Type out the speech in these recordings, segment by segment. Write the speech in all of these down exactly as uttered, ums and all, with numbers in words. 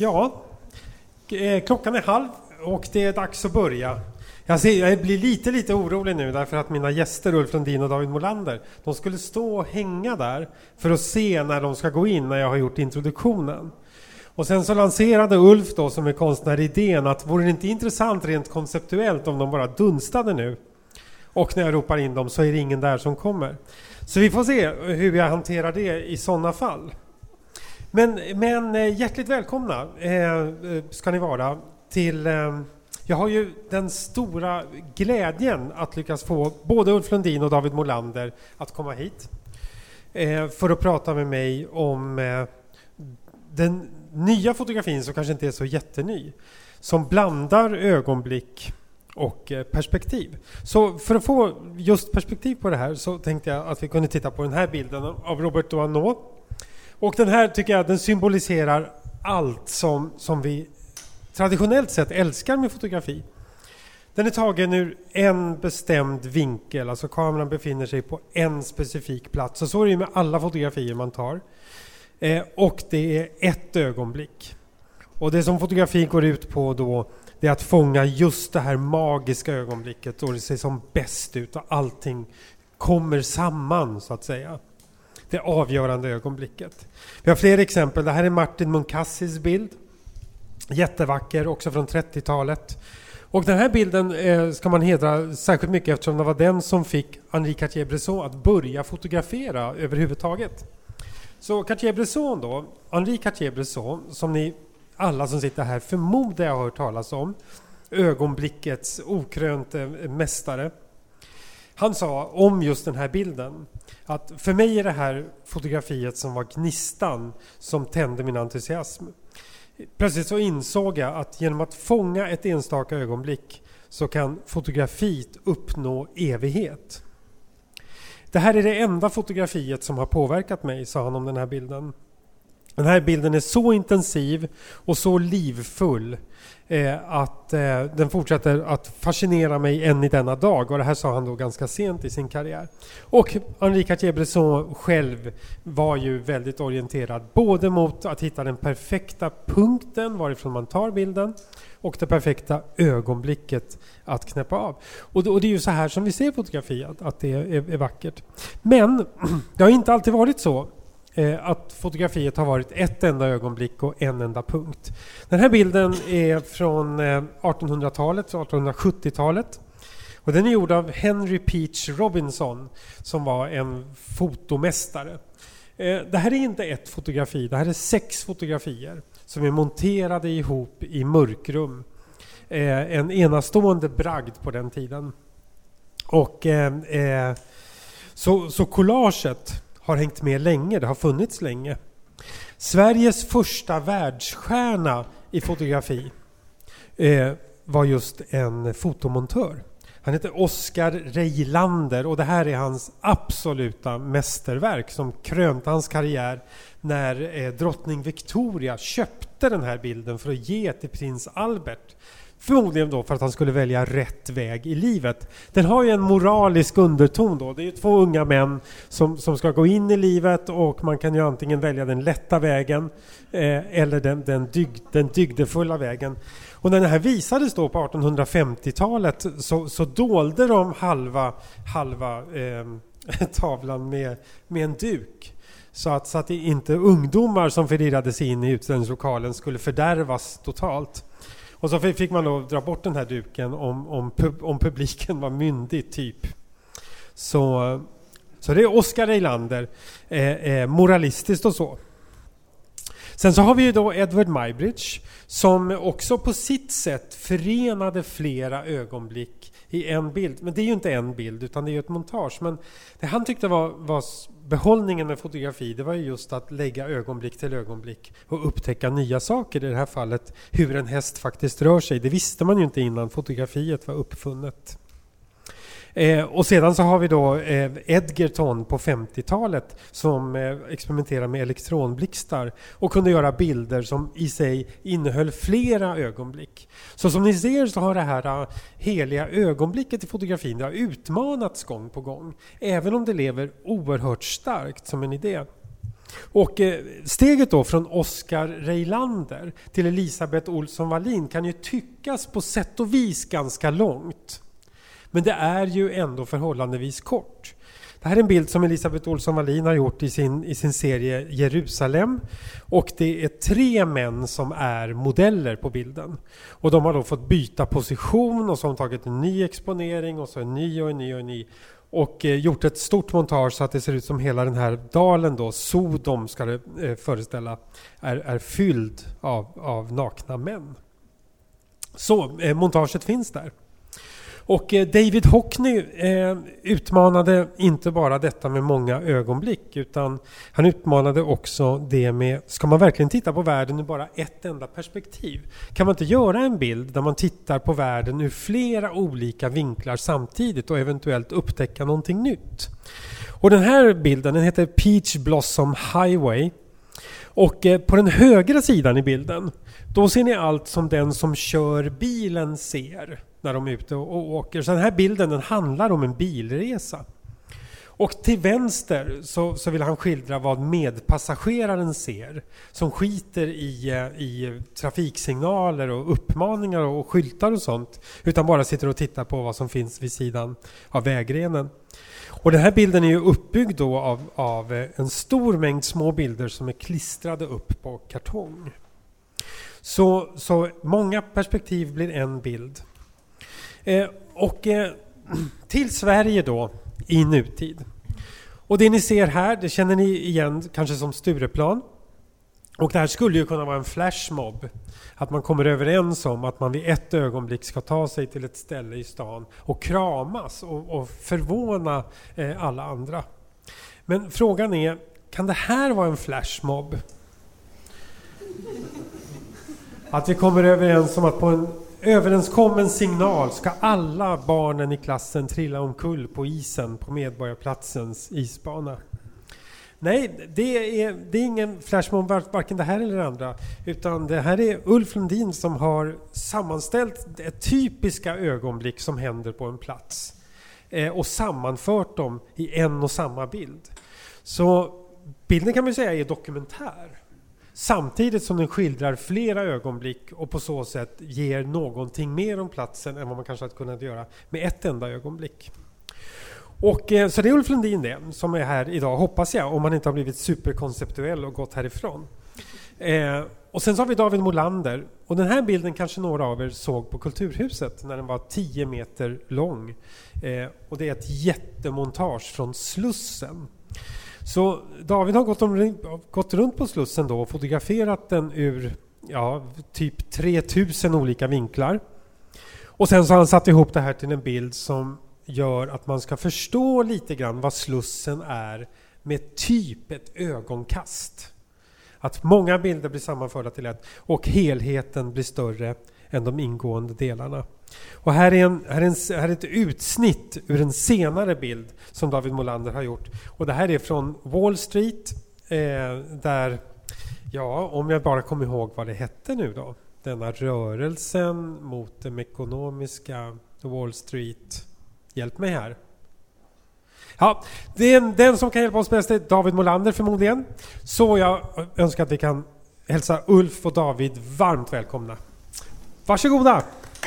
Ja, klockan är halv och det är dags att börja. Jag, ser, jag blir lite lite orolig nu därför att mina gäster Ulf Lundin och David Molander, de skulle stå och hänga där för att se när de ska gå in när jag har gjort introduktionen. Och sen så lanserade Ulf då som är konstnär idén att vore det inte intressant rent konceptuellt om de bara dunstade nu. Och när jag ropar in dem så är det ingen där som kommer. Så vi får se hur jag hanterar det i sådana fall. Men, men hjärtligt välkomna eh, ska ni vara till... Eh, jag har ju den stora glädjen att lyckas få både Ulf Lundin och David Molander att komma hit. Eh, för att prata med mig om eh, den nya fotografin som kanske inte är så jätteny. Som blandar ögonblick och eh, perspektiv. Så för att få just perspektiv på det här så tänkte jag att vi kunde titta på den här bilden av Robert Doisneau. Och den här tycker jag den symboliserar allt som, som vi traditionellt sett älskar med fotografi. Den är tagen ur en bestämd vinkel, alltså kameran befinner sig på en specifik plats. Och så är det med alla fotografier man tar. Eh, och det är ett ögonblick. Och det som fotografi går ut på då, det är att fånga just det här magiska ögonblicket då det ser som bäst ut och allting kommer samman så att säga. Det avgörande ögonblicket. Vi har fler exempel. Det här är Martin Munkassis bild. Jättevacker, också från trettiotalet. Och den här bilden eh, ska man hedra särskilt mycket eftersom det var den som fick Henri Cartier-Bresson att börja fotografera överhuvudtaget. Så Cartier-Bresson då, Henri Cartier-Bresson, som ni alla som sitter här förmodar jag har hört talas om, ögonblickets okrönte mästare. Han sa om just den här bilden att för mig är det här fotografiet som var gnistan som tände min entusiasm. Plötsligt så insåg jag att genom att fånga ett enstaka ögonblick så kan fotografiet uppnå evighet. Det här är det enda fotografiet som har påverkat mig, sa han om den här bilden. Den här bilden är så intensiv och så livfull eh, att eh, den fortsätter att fascinera mig än i denna dag. Och det här sa han då ganska sent i sin karriär. Och Henri Cartier-Bresson själv var ju väldigt orienterad både mot att hitta den perfekta punkten varifrån man tar bilden och det perfekta ögonblicket att knäppa av. Och det, och det är ju så här som vi ser fotografi, att, att det är, är vackert. Men det har inte alltid varit så. Att fotografiet har varit ett enda ögonblick och en enda punkt. Den här bilden är från artonhundratalet, artonhundrasjuttiotalet. Och den är gjord av Henry Peach Robinson som var en fotomästare. Det här är inte ett fotografi, det här är sex fotografier som är monterade ihop i mörkrum. En enastående bragd på den tiden. Och så, så collaget har hängt med länge, det har funnits länge. Sveriges första världsstjärna i fotografi eh, var just en fotomontör. Han heter Oscar Reilander och det här är hans absoluta mästerverk som krönte hans karriär när eh, drottning Victoria köpte den här bilden för att ge till prins Albert. Förmodligen då för att han skulle välja rätt väg i livet. Den har ju en moralisk underton då. Det är ju två unga män som, som ska gå in i livet och man kan ju antingen välja den lätta vägen eh, eller den, den, dygd, den dygdefulla vägen. Och när det här visades då på artonhundrafemtiotalet så, så dolde de halva, halva eh, tavlan med, med en duk. Så att, så att inte ungdomar som förirrade sig in i utställningslokalen skulle fördärvas totalt. Och så fick man då dra bort den här duken om, om, pub, om publiken var myndig typ. Så, så det är Oscar Reilander, eh, eh, moralistiskt och så. Sen så har vi ju då Edward Muybridge som också på sitt sätt förenade flera ögonblick i en bild. Men det är ju inte en bild utan det är ju ett montage. Men det han tyckte var, var behållningen med fotografi, det var ju just att lägga ögonblick till ögonblick och upptäcka nya saker. I det här fallet hur en häst faktiskt rör sig. Det visste man ju inte innan fotografiet var uppfunnet. Eh, och sedan så har vi då eh, Edgerton på femtiotalet som eh, experimenterar med elektronblixtar och kunde göra bilder som i sig innehöll flera ögonblick. Så som ni ser så har det här uh, heliga ögonblicket i fotografin det har utmanats gång på gång, även om det lever oerhört starkt som en idé. Och eh, steget då från Oskar Reilander till Elisabeth Olsson Wallin kan ju tyckas på sätt och vis ganska långt. Men det är ju ändå förhållandevis kort. Det här är en bild som Elisabeth Olsson Wallin har gjort i sin, i sin serie Jerusalem. Och det är tre män som är modeller på bilden. Och de har då fått byta position och så har de tagit en ny exponering och så en ny och en ny och en ny. Och eh, gjort ett stort montage så att det ser ut som hela den här dalen då, Sodom ska det eh, föreställa, är, är fylld av, av nakna män. Så eh, montaget finns där. Och eh, David Hockney eh, utmanade inte bara detta med många ögonblick, utan han utmanade också det med, ska man verkligen titta på världen ur bara ett enda perspektiv? Kan man inte göra en bild där man tittar på världen ur flera olika vinklar samtidigt och eventuellt upptäcka någonting nytt? Och den här bilden, den heter Peach Blossom Highway. Och eh, på den högra sidan i bilden, då ser ni allt som den som kör bilen ser när de är ute och, och åker. Så den här bilden, den handlar om en bilresa. Och till vänster så, så vill han skildra vad medpassageraren ser, som skiter i, i trafiksignaler och uppmaningar och skyltar och sånt, utan bara sitter och tittar på vad som finns vid sidan av vägrenen. Och den här bilden är ju uppbyggd då av, av en stor mängd små bilder som är klistrade upp på kartong. Så, så många perspektiv blir en bild. Eh, och eh, till Sverige då i nutid. Och det ni ser här, det känner ni igen kanske som Stureplan. Och det här skulle ju kunna vara en flashmob. Att man kommer överens om att man vid ett ögonblick ska ta sig till ett ställe i stan och kramas och, och förvåna eh, alla andra. Men frågan är, kan det här vara en flashmob? Att vi kommer överens om att på en överenskommen signal ska alla barnen i klassen trilla omkull på isen på Medborgarplatsens isbana. Nej, det är, det är ingen flashmob, varken det här eller det andra. Utan det här är Ulf Lundin som har sammanställt ett typiska ögonblick som händer på en plats. Eh, och sammanfört dem i en och samma bild. Så bilden kan man säga är dokumentär. Samtidigt som den skildrar flera ögonblick och på så sätt ger någonting mer om platsen än vad man kanske hade kunnat göra med ett enda ögonblick. Och eh, så det är Ulf Lundin det, som är här idag, hoppas jag, om man inte har blivit superkonceptuell och gått härifrån. Eh, och sen så har vi David Molander. Och den här bilden kanske några av er såg på Kulturhuset när den var tio meter lång. Eh, och det är ett jättemontage från Slussen. Så David har gått, om, gått runt på Slussen då och fotograferat den ur ja, typ tre tusen olika vinklar. Och sen så har han satt ihop det här till en bild som gör att man ska förstå lite grann vad Slussen är med typ ett ögonkast. Att många bilder blir sammanförda till ett och helheten blir större än de ingående delarna. Och här är, en, här, är en, här är ett utsnitt ur en senare bild som David Molander har gjort. Och det här är från Wall Street eh, där, ja, om jag bara kommer ihåg vad det hette nu då. Denna rörelsen mot den ekonomiska Wall Street. Hjälp mig här. Ja, det är den som kan hjälpa oss bäst är David Molander förmodligen. Så jag önskar att vi kan hälsa Ulf och David varmt välkomna. Varsågoda!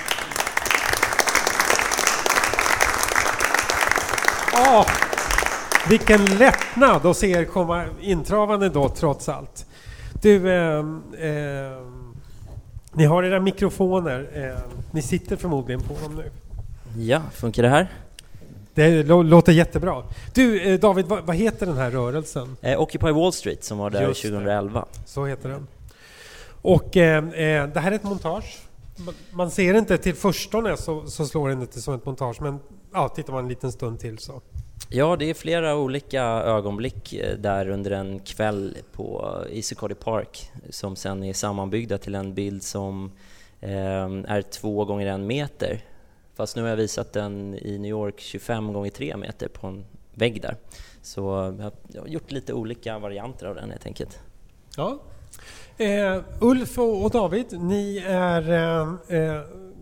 Åh, vilken lättnad att se er komma intravande då trots allt. Du, eh, eh, ni har era mikrofoner. Eh, ni sitter förmodligen på dem nu. Ja, funkar det här? Det låter jättebra. Du, eh, David, vad, vad heter den här rörelsen? Eh, Occupy Wall Street som var där Just tjugoelva. Det. Så heter den. Och eh, eh, det här är ett montage. Man ser inte till förstone så, så slår den inte som ett montage. Men ja, tittar man en liten stund till så. Ja, det är flera olika ögonblick där under en kväll på Issacardi Park som sen är sammanbyggda till en bild som eh, är två gånger en meter. Fast nu har jag visat den i New York tjugofem gånger tre meter på en vägg där. Så jag har gjort lite olika varianter av den helt enkelt. Ja. Eh, Ulf och, och David, ni är... Eh, eh,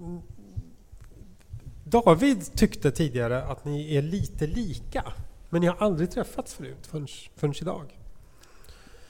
David tyckte tidigare att ni är lite lika. Men ni har aldrig träffats förut förrän, förrän idag.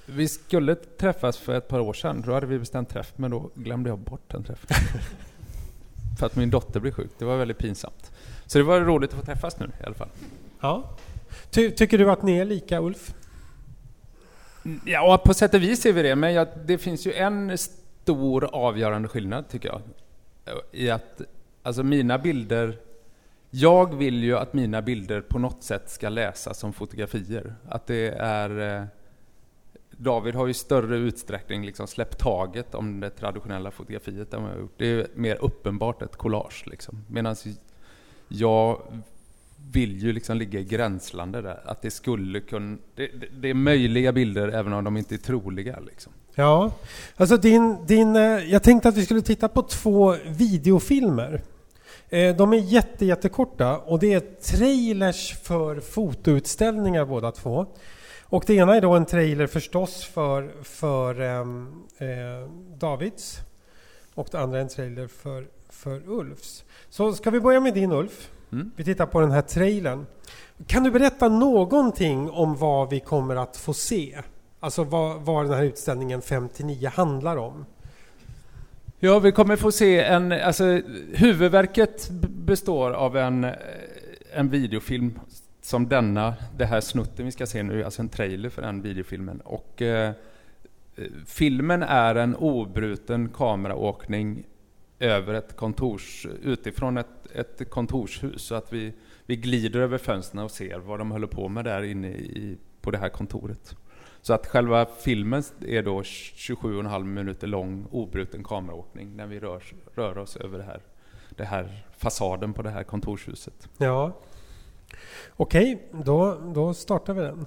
Vi skulle träffas för ett par år sedan. Då hade vi bestämt träff, men då glömde jag bort den träffen. För att min dotter blev sjuk. Det var väldigt pinsamt. Så det var roligt att få träffas nu i alla fall. Ja. Ty- tycker du att ni är lika, Ulf? Ja, på sätt och vis ser vi det. Men jag, det finns ju en stor avgörande skillnad, tycker jag. I att alltså mina bilder... Jag vill ju att mina bilder på något sätt ska läsas som fotografier. Att det är... Eh, David har ju större utsträckning liksom släppt taget om det traditionella fotografiet än vad jag har gjort. Det är mer uppenbart ett collage. Liksom. Medan jag vill ju liksom ligga i gränslande där. Att det skulle kunna... Det, det, det är möjliga bilder även om de inte är troliga. Liksom. Ja, alltså din, din, jag tänkte att vi skulle titta på två videofilmer. De är jätte, jättekorta och det är trailers för fotoutställningar båda två. Och det ena är då en trailer förstås för, för eh, Davids och det andra är en trailer för, för Ulfs. Så ska vi börja med din, Ulf? Mm. Vi tittar på den här trailern. Kan du berätta någonting om vad vi kommer att få se? Alltså vad, vad den här utställningen femtionio handlar om? Ja, vi kommer få se en... Alltså, huvudverket består av en, en videofilm som denna, det här snutten vi ska se nu, alltså en trailer för den videofilmen. Och eh, filmen är en obruten kameraåkning över ett kontors, utifrån ett, ett kontorshus. Så att vi, vi glider över fönstren och ser vad de håller på med där inne i, på det här kontoret. Så att själva filmen är då tjugosju och en halv minuter lång obruten kameraåkning när vi rör, rör oss över det här, det här fasaden på det här kontorshuset. Ja. Okej, då, då startar vi den.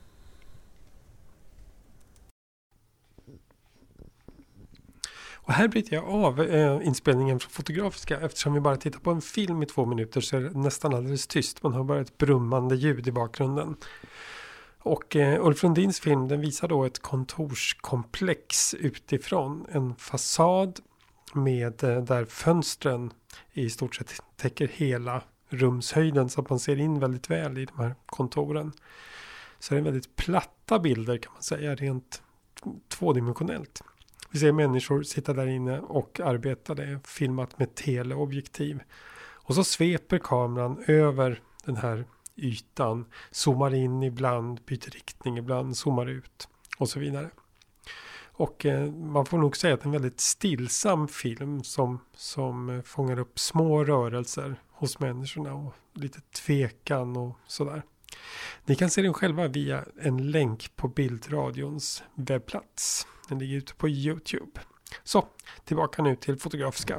Och här bryter jag av eh, inspelningen från Fotografiska eftersom vi bara tittar på en film i två minuter så är det nästan alldeles tyst. Man har bara ett brummande ljud i bakgrunden. Och eh, Ulf Lundins film den visar då ett kontorskomplex utifrån. En fasad med eh, där fönstren i stort sett täcker hela rumshöjden så att man ser in väldigt väl i de här kontoren. Så det är väldigt platta bilder kan man säga rent tvådimensionellt. Vi ser människor sitta där inne och arbeta. Det är filmat med teleobjektiv. Och så sveper kameran över den här ytan. Zoomar in ibland, byter riktning ibland, zoomar ut och så vidare. Och eh, man får nog säga att det är en väldigt stillsam film som, som fångar upp små rörelser hos människorna och lite tvekan och sådär. Ni kan se den själva via en länk på Bildradions webbplats. Den ligger ute på YouTube. Så, tillbaka nu till Fotografiska.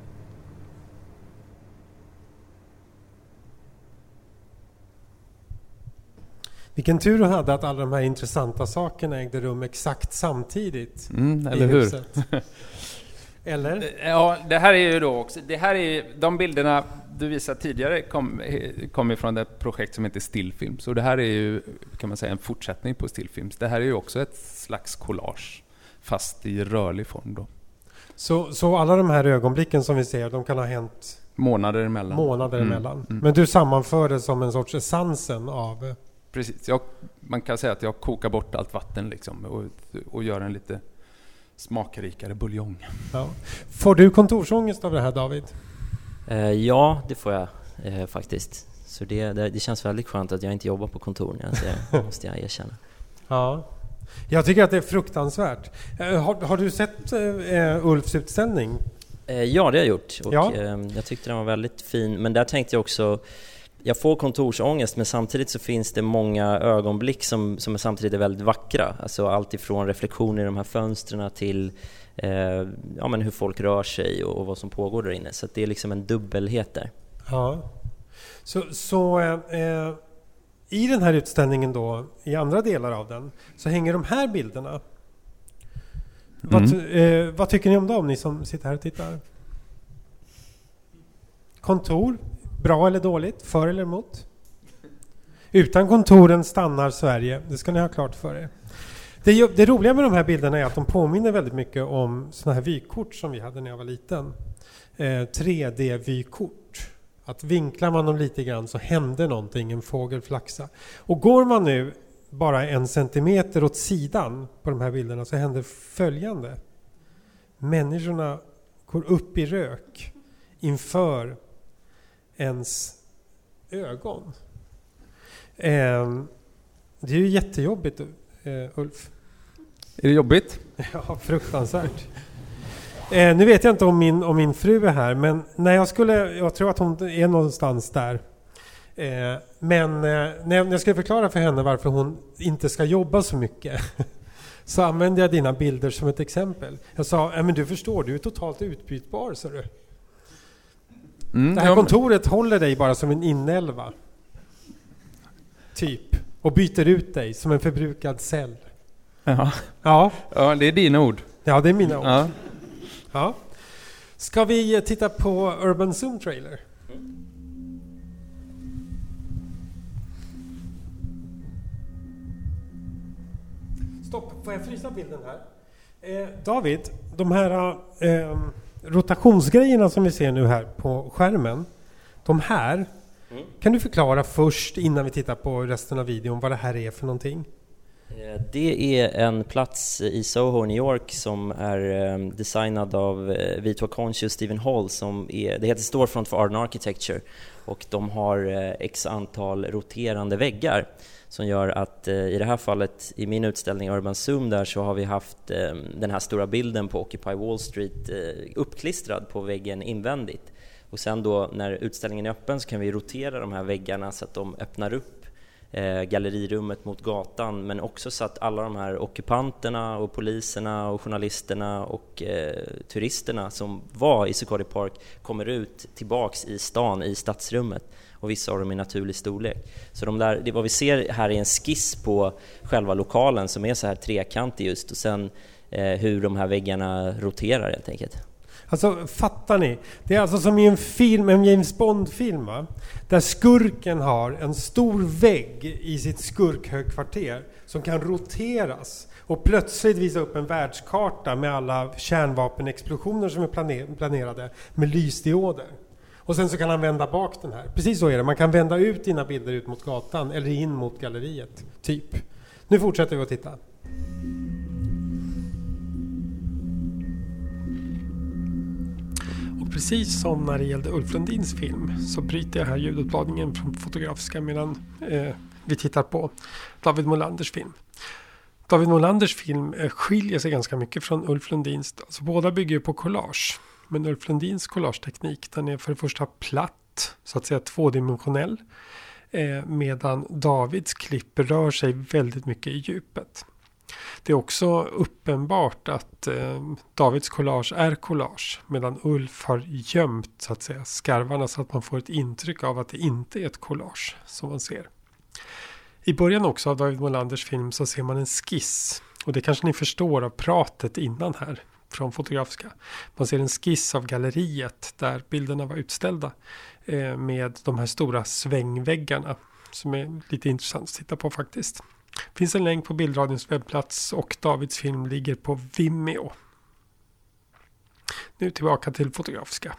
Vilken tur du hade att alla de här intressanta sakerna ägde rum exakt samtidigt. Mm, eller hur? Eller? Ja, det här är ju då också, det här är de bilderna du visade tidigare kom, kom ifrån ett projekt som heter Stillfilms. Så det här är ju, kan man säga, en fortsättning på Stillfilms. Det här är ju också ett slags collage, fast i rörlig form då. Så, så alla de här ögonblicken som vi ser, de kan ha hänt månader emellan. Månader mm. emellan. Mm. Men du sammanför det som en sorts essensen av... Precis, jag, man kan säga att jag kokar bort allt vatten liksom och, och gör en lite smakrikare buljong. Ja. Får du kontorsångest av det här, David? Eh, ja, det får jag eh, faktiskt. Så det, det, det känns väldigt skönt att jag inte jobbar på kontor när jag ser det, måste jag erkänna. Ja, jag tycker att det är fruktansvärt. Eh, har, har du sett eh, Ulfs utställning? Eh, ja, det har jag gjort. Och, ja. eh, jag tyckte den var väldigt fin. Men där tänkte jag också... Jag får kontorsångest, men samtidigt så finns det många ögonblick som, som samtidigt är väldigt vackra. Alltså allt ifrån reflektioner i de här fönstren till eh, ja, men hur folk rör sig och, och vad som pågår där inne. Så att det är liksom en dubbelhet där. Ja. Så, så eh, i den här utställningen då, i andra delar av den, så hänger de här bilderna. Mm. Vad, eh, vad tycker ni om dem, ni som sitter här och tittar? Kontor. Bra eller dåligt? För eller emot? Utan kontoren stannar Sverige. Det ska ni ha klart för er. Det, det roliga med de här bilderna är att de påminner väldigt mycket om såna här vykort som vi hade när jag var liten. Eh, tre D-vykort. Att vinklar man dem lite grann så händer någonting, en fågel flaxa. Och går man nu bara en centimeter åt sidan på de här bilderna så händer följande. Människorna går upp i rök inför ens ögon. Eh, det är ju jättejobbigt, eh, Ulf. Är det jobbigt? Ja, fruktansvärt. Eh, nu vet jag inte om min, om min fru är här, men när jag skulle, jag tror att hon är någonstans där. Eh, men eh, när, jag, när jag skulle förklara för henne varför hon inte ska jobba så mycket så använde jag dina bilder som ett exempel. Jag sa, äh, men du förstår, du är totalt utbytbar, så du. Mm, det här ja, kontoret men... håller dig bara som en inälva. Typ. Och byter ut dig som en förbrukad cell. Ja. Ja. Ja, det är dina ord. Ja, det är mina ord. Ja. Ja. Ska vi titta på Urban Zoom Trailer? Stopp, får jag frysa bilden här? Eh, David, de här eh, rotationsgrejerna som vi ser nu här på skärmen, de här, mm. kan du förklara först innan vi tittar på resten av videon vad det här är för någonting? Det är en plats i Soho, New York, som är designad av Vitor Conchi och Stephen Hall. Som är, det heter Storefront for Art and Architecture, och de har x antal roterande väggar som gör att i det här fallet, i min utställning Urban Zoom där, så har vi haft den här stora bilden på Occupy Wall Street uppklistrad på väggen invändigt. Och sen då när utställningen är öppen så kan vi rotera de här väggarna så att de öppnar upp Eh, gallerirummet mot gatan, men också så att alla de här ockupanterna och poliserna och journalisterna och eh, turisterna som var i Zuccotti Park kommer ut tillbaks i stan, i stadsrummet, och vissa av dem i naturlig storlek. Så de där, det vad vi ser här är en skiss på själva lokalen som är så här trekantig just, och sen eh, hur de här väggarna roterar helt enkelt. Alltså, fattar ni? Det är alltså som i en film, en James Bond-film, va? Där skurken har en stor vägg i sitt skurkhögkvarter som kan roteras och plötsligt visa upp en världskarta med alla kärnvapenexplosioner som är planer- planerade med lysdioder. Och sen så kan han vända bak den här. Precis så är det. Man kan vända ut dina bilder ut mot gatan eller in mot galleriet, typ. Nu fortsätter vi att titta. Precis som när det gällde Ulf Lundins film så bryter jag här ljudupplagningen från Fotografiska medan eh, vi tittar på David Molanders film. David Molanders film eh, skiljer sig ganska mycket från Ulf Lundins. Alltså, båda bygger på collage. Men Ulf Lundins collageteknik, den är för det första platt, så att säga tvådimensionell. Eh, medan Davids klipp rör sig väldigt mycket i djupet. Det är också uppenbart att eh, Davids collage är collage, medan Ulf har gömt, så att säga, skarvarna så att man får ett intryck av att det inte är ett collage som man ser. I början också av David Molanders film så ser man en skiss, och det kanske ni förstår av pratet innan här från Fotografiska. Man ser en skiss av galleriet där bilderna var utställda eh, med de här stora svängväggarna som är lite intressant att titta på faktiskt. Det finns en länk på Bildradions webbplats och Davids film ligger på Vimeo. Nu tillbaka till Fotografiska.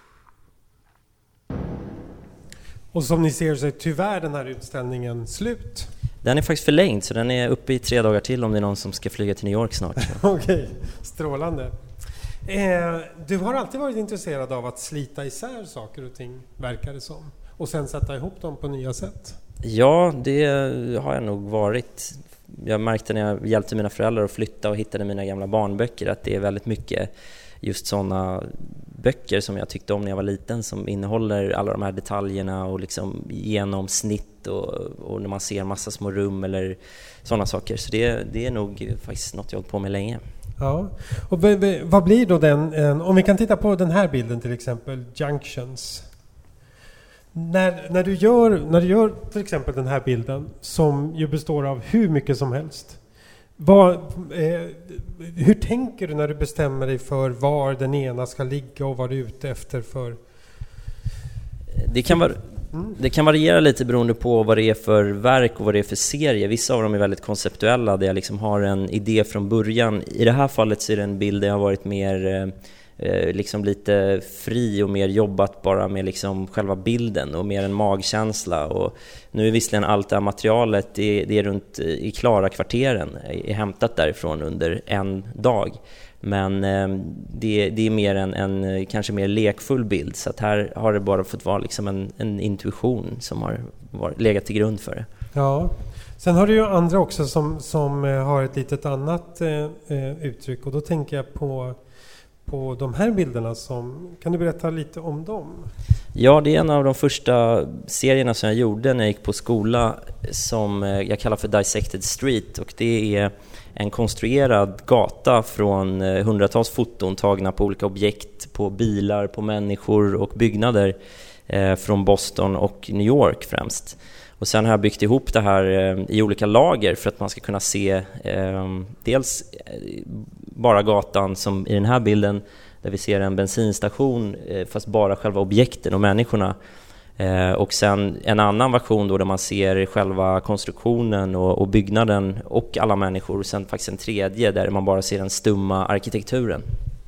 Och som ni ser så är tyvärr den här utställningen slut. Den är faktiskt förlängd, så den är uppe i tre dagar till om det är någon som ska flyga till New York snart. Okej, okay. Strålande. Eh, du har alltid varit intresserad av att slita isär saker och ting, verkar det som. Och sen sätta ihop dem på nya sätt. Ja, det har jag nog varit. Jag märkte när jag hjälpte mina föräldrar att flytta och hittade mina gamla barnböcker att det är väldigt mycket just sådana böcker som jag tyckte om när jag var liten, som innehåller alla de här detaljerna och liksom genomsnitt och, och när man ser massa små rum eller sådana saker. Så det, det är nog faktiskt något jag har hållit på med länge. Ja, och v- v- vad blir då den, en, om vi kan titta på den här bilden till exempel, Junctions. När, när, du gör, när du gör till exempel den här bilden som ju består av hur mycket som helst. Vad, eh, hur tänker du när du bestämmer dig för var den ena ska ligga och vad du är ute efter för? Det kan, var, mm. det kan variera lite beroende på vad det är för verk och vad det är för serie. Vissa av dem är väldigt konceptuella där jag liksom har en idé från början. I det här fallet så är det en bild där jag har varit mer eh, liksom lite fri och mer jobbat bara med liksom själva bilden och mer en magkänsla. Och nu är visserligen allt det här materialet, det, det är runt i Klara-kvarteren, är hämtat därifrån under en dag. Men eh, det, det är mer en, en kanske mer lekfull bild, så att här har det bara fått vara liksom en, en intuition som har varit, legat till grund för det. Ja, sen har du ju andra också som, som har ett litet annat eh, uttryck, och då tänker jag på, på de här bilderna. Som, kan du berätta lite om dem? Ja, det är en av de första serierna som jag gjorde när jag gick på skola som jag kallar för Dissected Street, och det är en konstruerad gata från hundratals foton tagna på olika objekt, på bilar, på människor och byggnader eh, från Boston och New York främst. Och sen har jag byggt ihop det här eh, i olika lager för att man ska kunna se eh, dels bara gatan som i den här bilden, där vi ser en bensinstation eh, fast bara själva objekten och människorna. Eh, och sen en annan version då där man ser själva konstruktionen och, och byggnaden och alla människor, och sen faktiskt en tredje där man bara ser den stumma arkitekturen.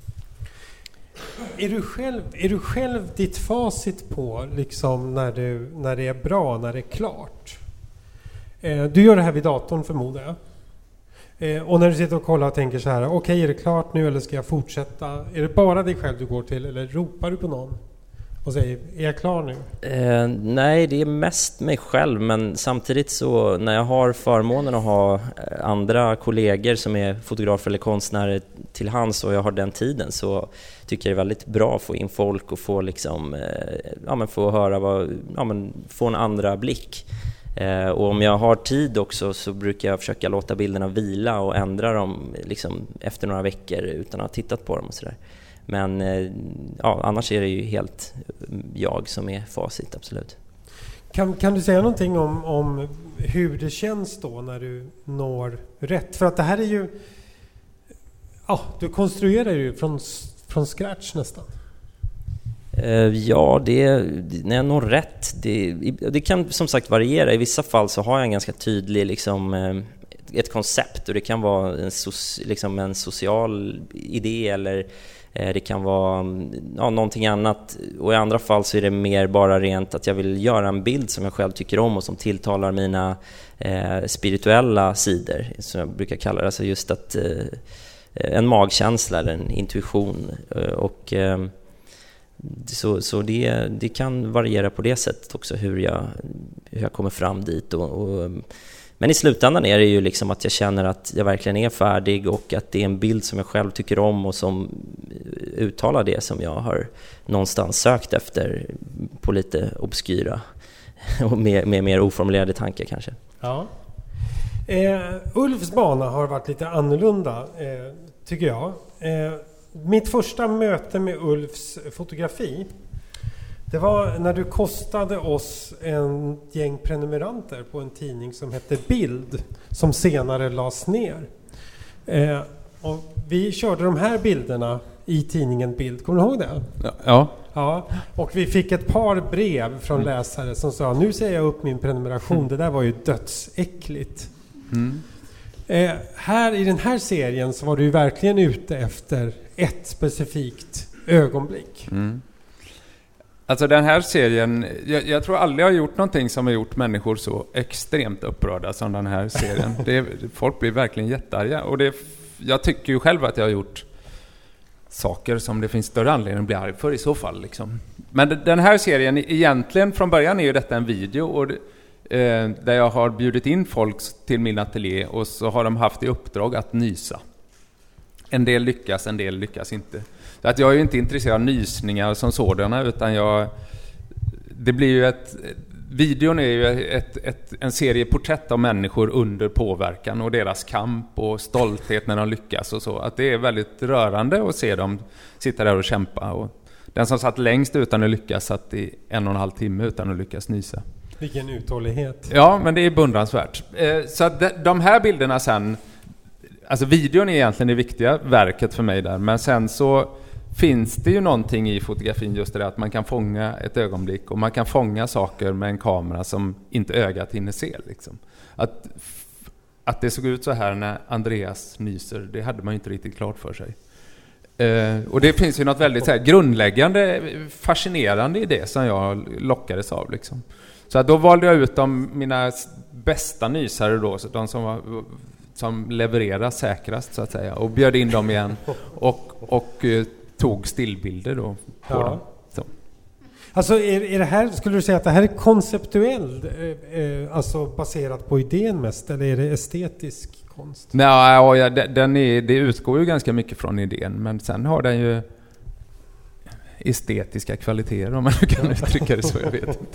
Är du själv, är du själv ditt facit på liksom när, du, när det är bra, när det är klart? Eh, du gör det här vid datorn förmodar jag. Eh, och när du sitter och kollar och tänker så här, okej, okay, är det klart nu eller ska jag fortsätta? Är det bara dig själv du går till eller ropar du på någon och säger, är jag klar nu? Eh, nej, det är mest mig själv, men samtidigt så när jag har förmånen att ha andra kollegor som är fotografer eller konstnärer till hands och jag har den tiden, så tycker jag det är väldigt bra att få in folk och få liksom, eh, ja, men få höra vad, ja, men få en andra blick. Eh, och om jag har tid också så brukar jag försöka låta bilderna vila och ändra dem liksom efter några veckor utan att ha tittat på dem och sådär. Men ja, annars är det ju helt jag som är facit, absolut. Kan, kan du säga någonting om, om hur det känns då när du når rätt? För att det här är ju... Ja, du konstruerar ju från, från scratch nästan. Ja, det, när jag når rätt, det, det kan som sagt variera. I vissa fall så har jag en ganska tydlig liksom, ett koncept, och det kan vara en, so, liksom en social idé eller det kan vara ja, någonting annat, och i andra fall så är det mer bara rent att jag vill göra en bild som jag själv tycker om och som tilltalar mina eh, spirituella sidor, som jag brukar kalla det, alltså just att eh, en magkänsla eller en intuition, och eh, så, så det, det kan variera på det sättet också hur jag, hur jag kommer fram dit, och, och men i slutändan är det ju liksom att jag känner att jag verkligen är färdig och att det är en bild som jag själv tycker om och som uttalar det som jag har någonstans sökt efter på lite obskyra och med, med mer oformulerade tankar kanske. Ja. Eh, Ulfs bana har varit lite annorlunda eh, tycker jag. Eh, mitt första möte med Ulfs fotografi, det var när du kostade oss en gäng prenumeranter på en tidning som hette Bild, som senare lades ner. Eh, och vi körde de här bilderna i tidningen Bild, kommer du ihåg det? Ja. Ja, och vi fick ett par brev från läsare som sa, nu säger jag upp min prenumeration, mm. det där var ju dödsäckligt. Mm. Eh, här i den här serien så var du ju verkligen ute efter ett specifikt ögonblick. Mm. Alltså den här serien, jag, jag tror aldrig jag har gjort någonting som har gjort människor så extremt upprörda som den här serien. Det, folk blir verkligen jättearga, och det, jag tycker ju själv att jag har gjort saker som det finns större anledning att bli arg för i så fall. Liksom. Men den här serien, egentligen från början är ju detta en video, och eh, där jag har bjudit in folk till min ateljé, och så har de haft i uppdrag att nysa. En del lyckas, en del lyckas inte. Så att jag är ju inte intresserad av nysningar som sådana, utan jag, det blir ju ett, videon är ju ett, ett, en serie porträtt av människor under påverkan och deras kamp och stolthet när de lyckas och så. Att det är väldigt rörande att se dem sitta där och kämpa. Och den som satt längst utan att lyckas satt i en och en halv timme utan att lyckas nysa. Vilken uthållighet. Ja, men det är beundransvärt. Så att de här bilderna sen, alltså videon är egentligen det viktiga verket för mig där, men sen så finns det ju någonting i fotografin just det att man kan fånga ett ögonblick och man kan fånga saker med en kamera som inte ögat hinner se liksom. Att, att det såg ut så här när Andreas nyser, det hade man ju inte riktigt klart för sig. Uh, och det finns ju något väldigt så här, grundläggande, fascinerande i det som jag lockades av. Liksom. Så att då valde jag ut de, mina bästa nysare då, så de som, var, som levererar säkrast så att säga, och bjöd in dem igen och, och uh, tog stillbilder då på ja. dem. Så. Alltså är, är det här, skulle du säga att det här är konceptuellt, eh, eh, alltså baserat på idén mest, eller är det estetisk konst? Nej, ja, den är, det utgår ju ganska mycket från idén, men sen har den ju estetiska kvaliteter, om man kan uttrycka det så, jag vet inte.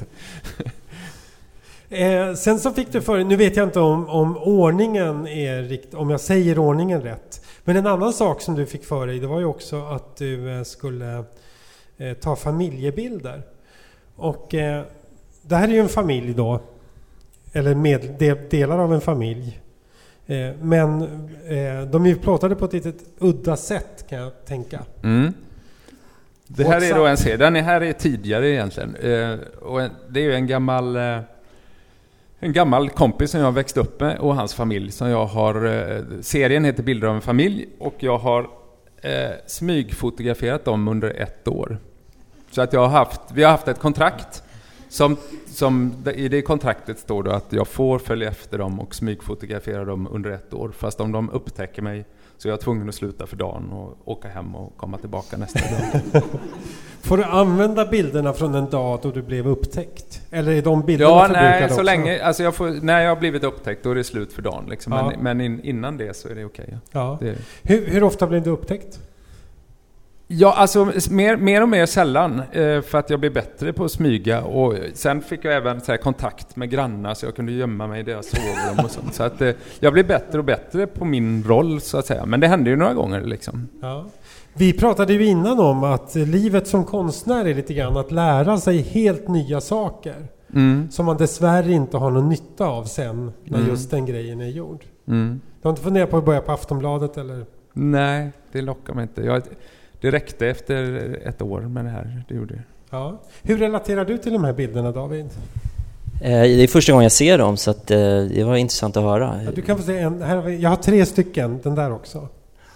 Eh, sen så fick du för, nu vet jag inte om, om ordningen är rikt, om jag säger ordningen rätt, men en annan sak som du fick för dig, det var ju också att du eh, skulle eh, ta familjebilder. Och eh, det här är ju en familj då, eller med, del, delar av en familj. Eh, men eh, de är ju plåtade på ett litet udda sätt, kan jag tänka. Mm. Det här är då en serie, den här är tidigare egentligen. Eh, och en, det är ju en gammal... Eh, En gammal kompis som jag växte upp med och hans familj som jag har, eh, serien heter Bilder av en familj, och jag har eh, smygfotograferat dem under ett år. Så att jag har haft, vi har haft ett kontrakt som, som i det kontraktet står då att jag får följa efter dem och smygfotografera dem under ett år. Fast om de upptäcker mig så är jag tvungen att sluta för dagen och åka hem och komma tillbaka nästa dag. Får du använda bilderna från en dag då du blev upptäckt? Eller är de bilderna ja, förbrukade nej, så också? länge, alltså jag får, när jag har blivit upptäckt då är det slut för dagen. Liksom. Ja. Men, men in, innan det så är det okej. Okay, ja. Ja. Det är... hur, hur ofta blev du upptäckt? Ja, alltså mer, mer och mer sällan, eh, för att jag blev bättre på att smyga, och sen fick jag även så här, kontakt med grannar så jag kunde gömma mig i deras sovrum och sånt. Så att eh, jag blev bättre och bättre på min roll så att säga, men det hände ju några gånger liksom. Ja. Vi pratade ju innan om att livet som konstnär är lite grann att lära sig helt nya saker mm. som man dessvärre inte har någon nytta av sen när mm. just den grejen är gjord. Mm. Du har inte funderat på att börja på Aftonbladet eller? Nej, det lockar mig inte. Jag, det räckte efter ett år med det här, det gjorde det. Ja. Hur relaterar du till de här bilderna, David? Det är första gången jag ser dem, så att det var intressant att höra. Ja, du kan få se en, här har vi, jag har tre stycken, den där också.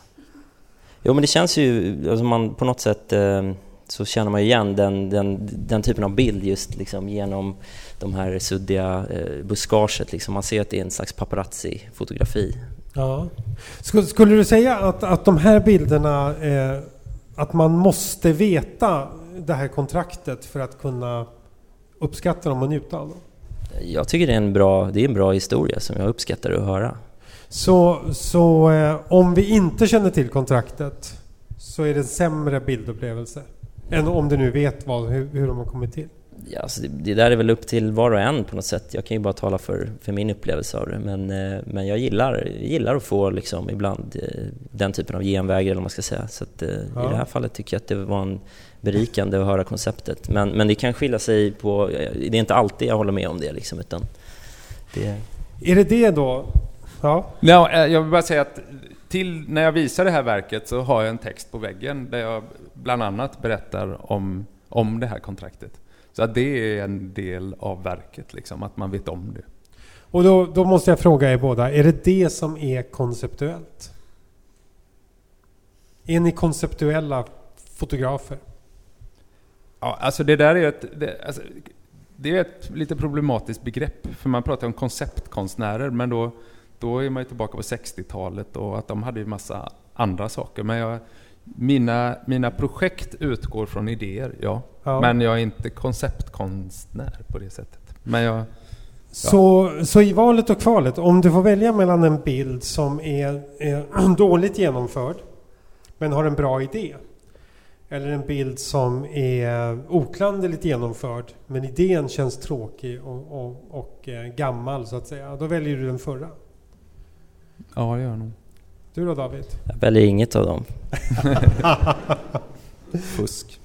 Jo, men det känns ju, alltså man på något sätt eh, så känner man ju igen den, den, den typen av bild just liksom genom de här suddiga eh, buskaget. Liksom. Man ser att det är en slags paparazzi-fotografi. Ja. Skulle, skulle du säga att, att de här bilderna, eh, att man måste veta det här kontraktet för att kunna uppskatta dem och njuta av dem? Jag tycker det är en bra, det är en bra historia som jag uppskattar att höra. Så, så eh, om vi inte känner till kontraktet så är det en sämre bildupplevelse än om du nu vet vad, hur, hur de har kommit till? Ja, alltså det, det där är väl upp till var och en på något sätt. Jag kan ju bara tala för, för min upplevelse av det. Men, eh, men jag gillar, gillar att få liksom, ibland eh, den typen av genvägar, eller vad man ska säga. Så att, eh, ja. I det här fallet tycker jag att det var en berikande att höra konceptet. Men, men det kan skilja sig på... Det är inte alltid jag håller med om det. Liksom, utan det... Är det det då? Ja. No, jag vill bara säga att till när jag visar det här verket så har jag en text på väggen där jag bland annat berättar om, om det här kontraktet. Så att det är en del av verket, liksom, att man vet om det. Och då, då måste jag fråga er båda, är det det som är konceptuellt? Är ni konceptuella fotografer? Ja, alltså det där är ett... Det, alltså, det är ett lite problematiskt begrepp, för man pratar om konceptkonstnärer, men då, då är man ju tillbaka på sextiotalet och att de hade ju massa andra saker. Men jag, mina, mina projekt utgår från idéer, ja. ja. Men jag är inte konceptkonstnär på det sättet. Men jag, ja. så, så i valet och kvalet, om du får välja mellan en bild som är, är dåligt genomförd men har en bra idé, eller en bild som är oklanderligt genomförd men idén känns tråkig och, och, och eh, gammal så att säga, då väljer du den förra. Ja, det gör jag nog. Du då, David? Jag väljer inget av dem. Fusk.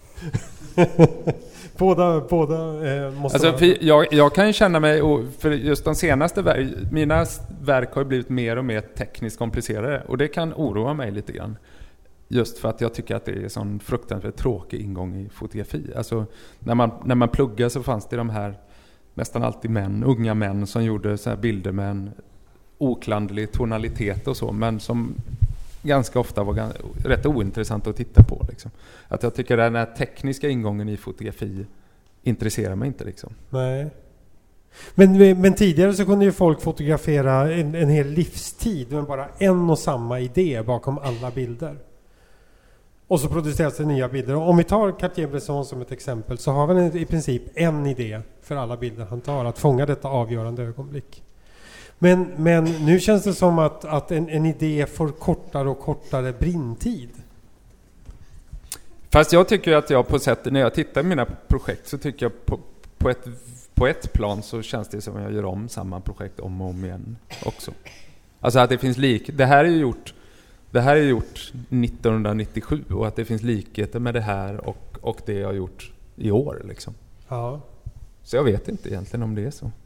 båda båda eh, måste alltså, vara... för jag, jag kan ju känna mig, för just de senaste verk, mina verk har blivit mer och mer tekniskt komplicerade, och det kan oroa mig lite grann. Just för att jag tycker att det är en sån fruktansvärt tråkig ingång i fotografi. Alltså, när man, när man pluggar så fanns det de här nästan alltid män, unga män som gjorde så här bilder med en oklanderlig tonalitet och så, men som ganska ofta var ganska, rätt ointressant att titta på. Liksom. Att jag tycker den här tekniska ingången i fotografi intresserar mig inte. Liksom. Nej. Men, men tidigare så kunde ju folk fotografera en, en hel livstid med bara en och samma idé bakom alla bilder. Och så produceras det nya bilder. Och om vi tar Cartier-Bresson som ett exempel så har vi i princip en idé för alla bilder han tar, att fånga detta avgörande ögonblick. Men, men nu känns det som att, att en, en idé får kortare och kortare brintid. Fast jag tycker att jag på sätt, när jag tittar på mina projekt så tycker jag på, på, ett, på ett plan så känns det som att jag gör om samma projekt om och om igen också. Alltså att det finns lik, det här är ju gjort Det här är gjort nittonhundranittiosju och att det finns likheter med det här och, och det jag har gjort i år. Liksom. Ja. Så jag vet inte egentligen om det är så.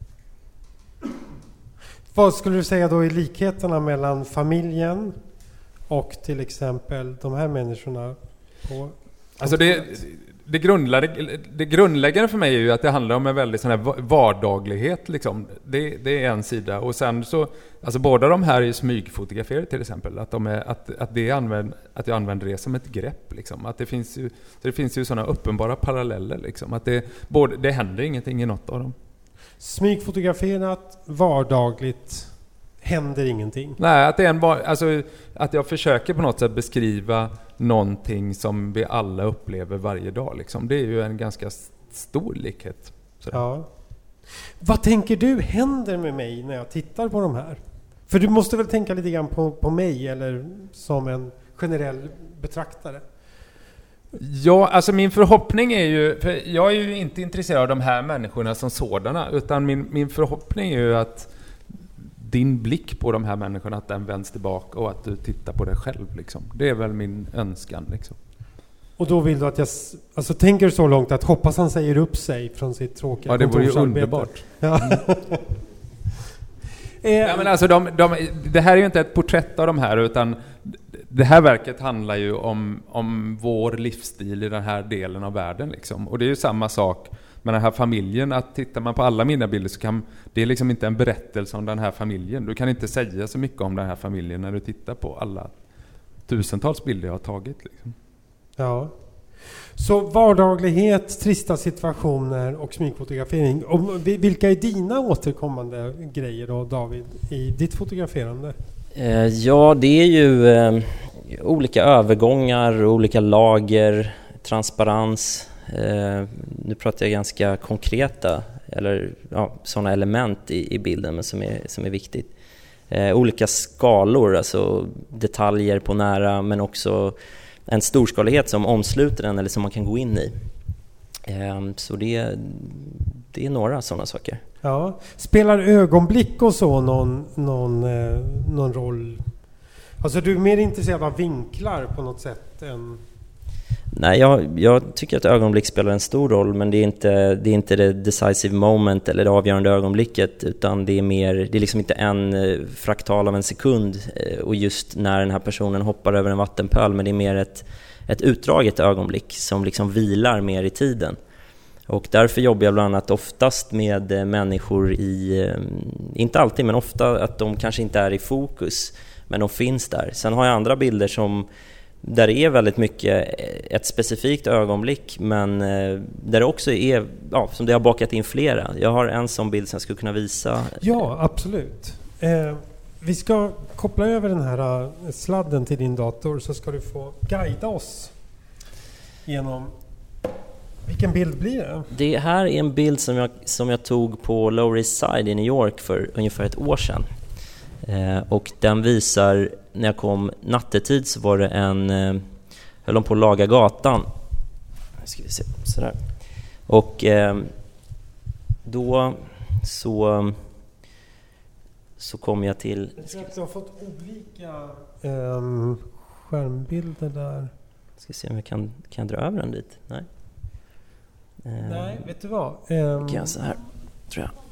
Vad skulle du säga då är likheterna mellan familjen och till exempel de här människorna? På alltså det, det, grundläggande, det grundläggande för mig är ju att det handlar om en väldigt sån här vardaglighet. Liksom. Det, det är en sida. Och sen så, alltså båda de här är smygfotograferade till exempel. Att, de är, att, att, det använd, att jag använder det som ett grepp. Liksom. Att det finns ju, det finns ju sådana uppenbara paralleller. Liksom. Att det, både, det händer ingenting i något av dem. Smygfotograferat, vardagligt, händer ingenting. Nej, att, det är en, alltså, att jag försöker på något sätt beskriva någonting som vi alla upplever varje dag. Liksom. Det är ju en ganska stor likhet. Ja. Vad tänker du händer med mig när jag tittar på de här? För du måste väl tänka lite grann på, på mig eller som en generell betraktare? Ja, alltså min förhoppning är ju, för jag är ju inte intresserad av de här människorna som sådana, utan min, min förhoppning är ju att din blick på de här människorna, att den vänds tillbaka och att du tittar på dig själv. Liksom. Det är väl min önskan. Liksom. Och då vill du att jag alltså, tänker så långt att hoppas han säger upp sig från sitt tråkiga kontorsarbete. Ja, det vore ju underbart. Ja. Ja, men alltså de, de, det här är ju inte ett porträtt av de här, utan det här verket handlar ju om, om vår livsstil i den här delen av världen. Liksom. Och det är ju samma sak med den här familjen. Att tittar man på alla mina bilder så kan det är liksom inte en berättelse om den här familjen. Du kan inte säga så mycket om den här familjen när du tittar på alla tusentals bilder jag har tagit. Liksom. Ja. Så vardaglighet, trista situationer och smygfotografering. Och vilka är dina återkommande grejer då, David, i ditt fotograferande? Eh, ja, det är ju eh, olika övergångar, olika lager, transparens. Eh, nu pratar jag ganska konkreta eller ja, sådana element i, i bilden men som är, som är viktigt. Eh, olika skalor, alltså detaljer på nära men också en storskalighet som omsluter den eller som man kan gå in i. Eh, så det, det är några sådana saker. Ja. Spelar ögonblick och så någon, någon, eh, någon roll? Alltså du är mer intresserad av vinklar på något sätt än... Nej, jag, jag tycker att ögonblick spelar en stor roll, men det är inte det, är inte det decisive moment eller det avgörande ögonblicket, utan det är mer, det är liksom inte en fraktal av en sekund och just när den här personen hoppar över en vattenpöl, men det är mer ett, ett utdraget ögonblick som liksom vilar mer i tiden. Och därför jobbar jag bland annat oftast med människor i, inte alltid men ofta, att de kanske inte är i fokus, men de finns där. Sen har jag andra bilder som där det är väldigt mycket ett specifikt ögonblick, men där det också är, ja, som det har bakat in flera. Jag har en sån bild som jag skulle kunna visa. Ja, absolut. Eh, vi ska koppla över den här sladden till din dator, så ska du få guida oss genom... Vilken bild blir det? Det här är en bild som jag, som jag tog på Lower East Side i New York för ungefär ett år sedan. Eh, och den visar, när jag kom nattetid så var det en, eh, höll de på att laga gatan. Ska vi se, sådär. Och eh, då så, så kom jag till... Du har fått olika um, skärmbilder där. Ska vi se om jag kan, kan jag dra över den dit? Nej. Eh, Nej, vet du vad? Um, kan jag så här, tror jag.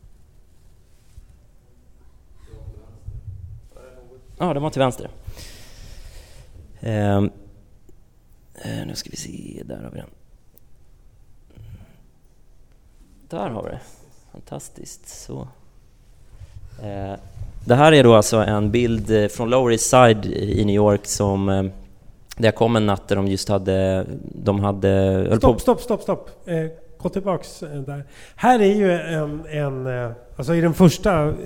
Ja, ah, den var till vänster. Eh, eh, nu ska vi se, där har vi den. Där har vi det. Fantastiskt. Så. Eh, Det här är då alltså en bild från Lower East Side i New York som eh, där kom en natt där de just hade de hade stopp, på... stopp, stopp, stopp. Eh, gå tillbaks eh, där. Här är ju en, en eh, alltså i den första eh,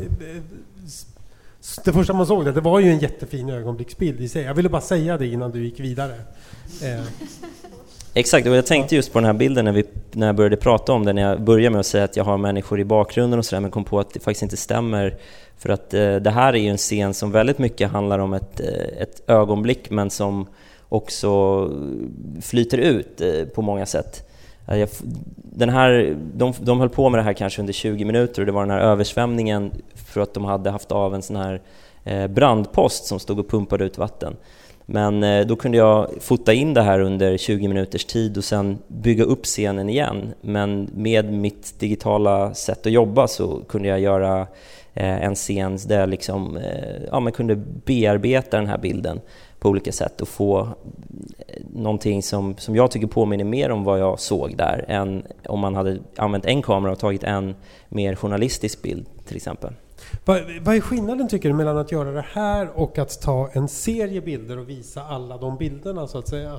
det första man såg det, det var ju en jättefin ögonblicksbild i sig. Jag ville bara säga det innan du gick vidare. Eh. Exakt, och jag tänkte just på den här bilden när, vi, när jag började prata om det, när jag började med att säga att jag har människor i bakgrunden och sådär, men kom på att det faktiskt inte stämmer. För att eh, det här är ju en scen som väldigt mycket handlar om ett, ett ögonblick, men som också flyter ut eh, på många sätt. Jag, den här, de, de höll på med det här kanske under tjugo minuter, och det var den här översvämningen för att de hade haft av en sån här eh, brandpost som stod och pumpade ut vatten. Men eh, då kunde jag fota in det här under tjugo minuters tid och sen bygga upp scenen igen. Men med mitt digitala sätt att jobba så kunde jag göra eh, en scen där jag liksom, eh, ja, man kunde bearbeta den här bilden på olika sätt och få någonting som, som jag tycker påminner mer om vad jag såg där än om man hade använt en kamera och tagit en mer journalistisk bild till exempel. Vad, vad är skillnaden tycker du mellan att göra det här och att ta en serie bilder och visa alla de bilderna så att säga?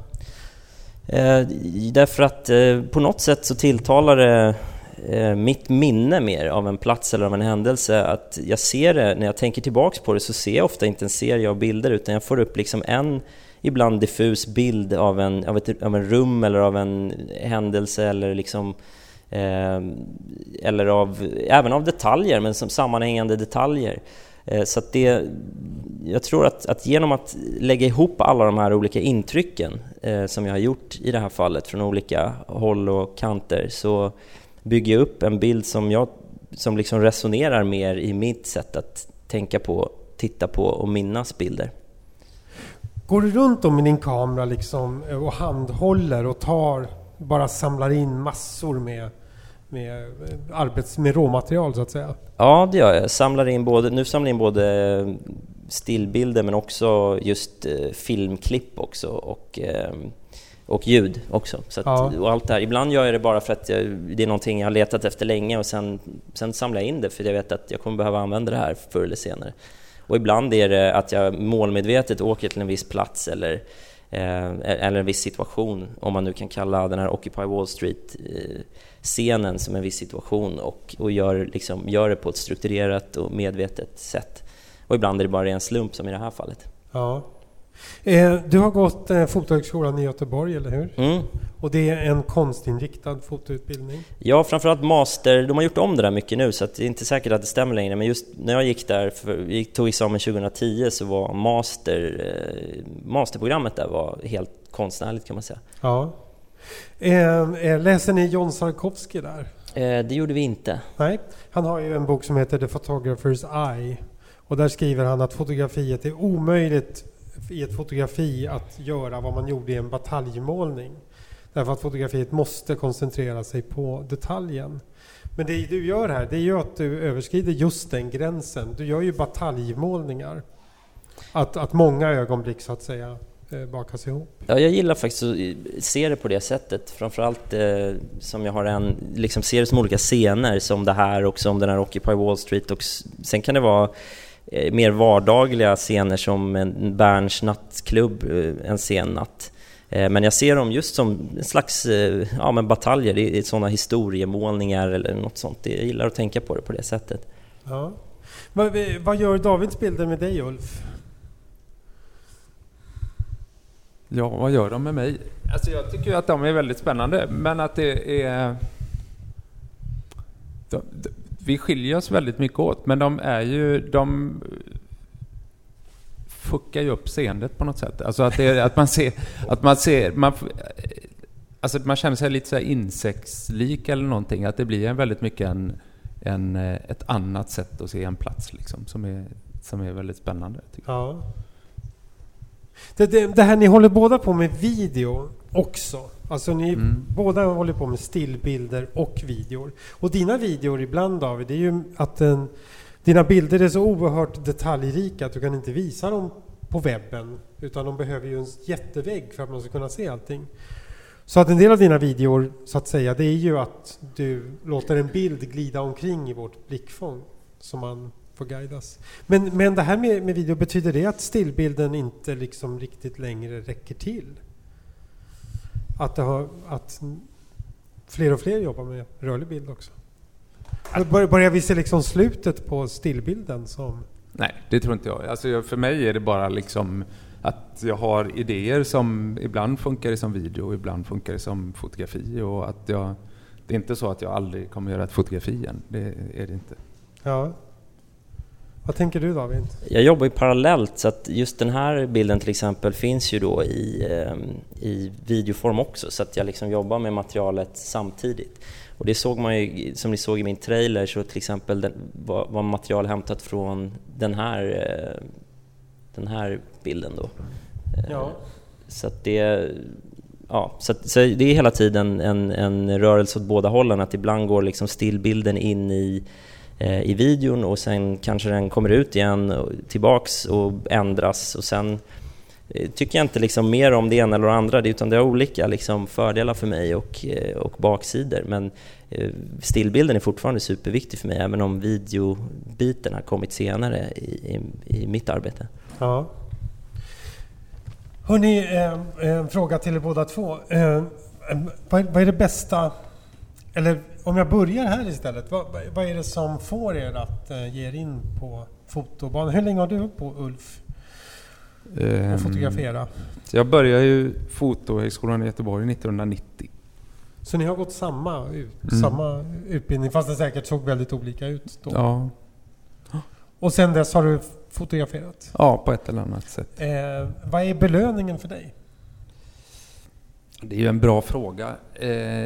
Eh, därför att eh, på något sätt så tilltalar det eh, mitt minne mer av en plats eller av en händelse. Att jag ser det, när jag tänker tillbaks på det så ser jag ofta inte en serie av bilder, utan jag får upp liksom en ibland diffus bild av en, av ett, av en rum eller av en händelse eller liksom Eh, eller av, även av detaljer, men som sammanhängande detaljer. Eh, så att det, jag tror att, att genom att lägga ihop alla de här olika intrycken eh, som jag har gjort i det här fallet från olika håll och kanter, så bygger jag upp en bild som, jag, som liksom resonerar mer i mitt sätt att tänka på, titta på och minnas bilder. Går du runt om med din kamera liksom och handhåller och tar, bara samlar in massor med med arbets med råmaterial så att säga? Ja, det gör jag. Samlar in både, nu samlar jag in både stillbilder men också just eh, filmklipp också och, eh, och ljud också. Så att, ja. Och allt det här. Ibland gör jag det bara för att jag, det är någonting jag har letat efter länge och sen, sen samlar jag in det för jag vet att jag kommer behöva använda det här förr eller senare. Och ibland är det att jag målmedvetet åker till en viss plats eller Eh, eller en viss situation, om man nu kan kalla den här Occupy Wall Street eh, scenen som en viss situation och, och gör, liksom, gör det på ett strukturerat och medvetet sätt. Och ibland är det bara en slump som i det här fallet. Ja. Eh, du har gått eh, Fotohögskolan i Göteborg, eller hur? Mm. Och det är en konstinriktad fotoutbildning? Ja, framförallt master. De har gjort om det där mycket nu så att det är inte säkert att det stämmer längre. Men just när jag gick där, för, vi tog examen tjugohundratio, så var master, eh, masterprogrammet där var helt konstnärligt kan man säga. Ja. Eh, läser ni John Sarkowski där? Eh, det gjorde vi inte. Nej, han har ju en bok som heter The Photographer's Eye. Och där skriver han att fotografiet är omöjligt i ett fotografi att göra vad man gjorde i en bataljmålning. Därför att fotografiet måste koncentrera sig på detaljen. Men det du gör här, det är ju att du överskrider just den gränsen. Du gör ju bataljmålningar. Att, att många ögonblick så att säga bakas ihop. Ja, jag gillar faktiskt att se det på det sättet. Framförallt eh, som jag har en, liksom ser det som olika scener som det här och som den här Occupy Wall Street. Och sen kan det vara eh, mer vardagliga scener som en Berns nattklubb, eh, en sen natt. Eh, men jag ser dem just som en slags eh, ja, men bataljer, det är sådana historiemålningar eller något sånt. Jag gillar att tänka på det på det sättet. Ja. Vad, vad gör Davids bilder med dig, Ulf? Ja, vad gör de med mig? Alltså jag tycker ju att de är väldigt spännande, men att det är... De, de, vi skiljer oss väldigt mycket åt, men de är ju... De fuckar ju upp seendet på något sätt. Alltså att, det är, att man ser... Att man ser man, alltså att man känner sig lite så här insektslik eller någonting. Att det blir en väldigt mycket en, en, ett annat sätt att se en plats liksom, som är, som är väldigt spännande, tycker jag. Ja. Det, det, det här, ni håller båda på med video också. Alltså ni mm. båda håller på med stillbilder och videor. Och dina videor ibland, David, det är ju att en, dina bilder är så oerhört detaljrika att du kan inte visa dem på webben. Utan de behöver ju en jättevägg för att man ska kunna se allting. Så att en del av dina videor, så att säga, det är ju att du låter en bild glida omkring i vårt blickfång. Så man får guidas. Men, men det här med, med video, betyder det att stillbilden inte liksom riktigt längre räcker till? Att, det har, att fler och fler jobbar med rörlig bild också? Bör, börjar vi se liksom slutet på stillbilden som... Nej, det tror inte jag. Alltså för mig är det bara liksom att jag har idéer som ibland funkar det som video och ibland funkar det som fotografi. Och att jag, det är inte så att jag aldrig kommer göra ett fotografi igen. Det är det inte. Ja. Vad tänker du, David? Jag jobbar ju parallellt, så att just den här bilden till exempel finns ju då i, i videoform också. Så att jag liksom jobbar med materialet samtidigt. Och det såg man ju, som ni såg i min trailer, så till exempel den, var, var material hämtat från den här, den här bilden då. Ja. Så att det, ja, så, att, så det är hela tiden en, en rörelse åt båda hållen. Att ibland går liksom stillbilden in i, eh, i videon och sen kanske den kommer ut igen och tillbaks och ändras. Och sen eh, tycker jag inte liksom mer om det ena eller det andra, utan det är olika liksom fördelar för mig och, eh, och baksidor. Men eh, stillbilden är fortfarande superviktig för mig, även om videobiten har kommit senare i, i, i mitt arbete. Ja. Hörrni, eh, en fråga till er båda två. Eh, vad, vad är det bästa, eller om jag börjar här istället, vad, vad är det som får er att eh, ge er in på fotobanan? Hur länge har du hållit på, Ulf, att fotografera? Um, jag började ju Fotohögskolan i Göteborg nittonhundranittio. Så ni har gått samma, ut, mm. samma utbildning, fast det säkert såg väldigt olika ut då? Ja. Och sen dess har du fotograferat? Ja, på ett eller annat sätt. Eh, vad är belöningen för dig? Det är ju en bra fråga. Eh,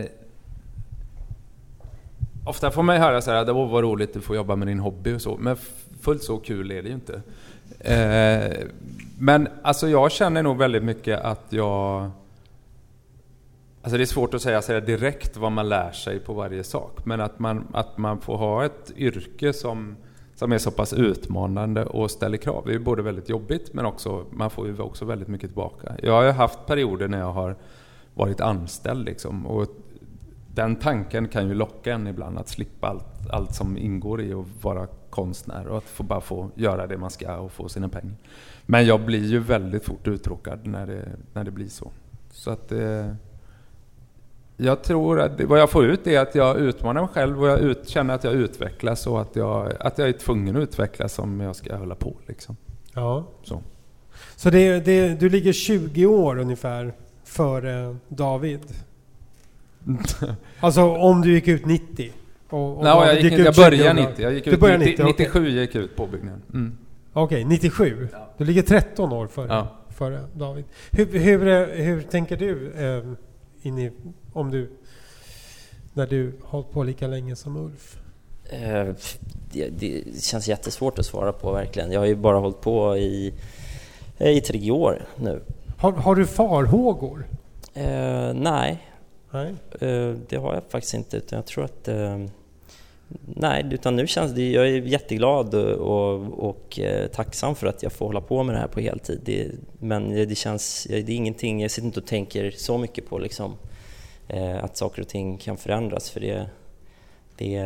ofta får man höra så här, det var roligt, du får jobba med din hobby och så. Men fullt så kul är det ju inte. Eh, men alltså jag känner nog väldigt mycket att jag... Alltså det är svårt att säga så här direkt vad man lär sig på varje sak. Men att man, att man får ha ett yrke som... som är så pass utmanande och ställer krav. Det är ju både väldigt jobbigt, men också, man får ju också väldigt mycket tillbaka. Jag har ju haft perioder när jag har varit anställd liksom, och den tanken kan ju locka en ibland att slippa allt, allt som ingår i att vara konstnär och att få bara få göra det man ska och få sina pengar. Men jag blir ju väldigt fort uttråkad när det, när det blir så. Så att eh, jag tror att det, vad jag får ut är att jag utmanar mig själv och jag ut, känner att jag utvecklas och att jag, att jag är tvungen att utvecklas om jag ska hålla på. Liksom. Ja. Så, så det, det, du ligger tjugo år ungefär före David? Alltså om du gick ut nittio? Och, och Nej, jag, gick, gick jag ut började nittio. Jag gick ut nittio, nittio, nittiosju okay. gick ut på byggnaden. Mm. Okej, okay, nittiosju. Ja. Du ligger tretton år före, ja. före David. Hur, hur, hur tänker du eh, in i, om du när du har hållit på lika länge som Ulf? Eh, det, det känns jättesvårt att svara på verkligen. Jag har ju bara hållit på i, i tre år nu. Har, har du farhågor? Eh, nej. Nej. Eh, det har jag faktiskt inte, utan jag tror att eh, nej, utan nu känns det, jag är jätteglad och, och, och eh, tacksam för att jag får hålla på med det här på heltid. Det, men det, det känns, det är ingenting, jag sitter inte och tänker så mycket på liksom, eh, att saker och ting kan förändras, för det, det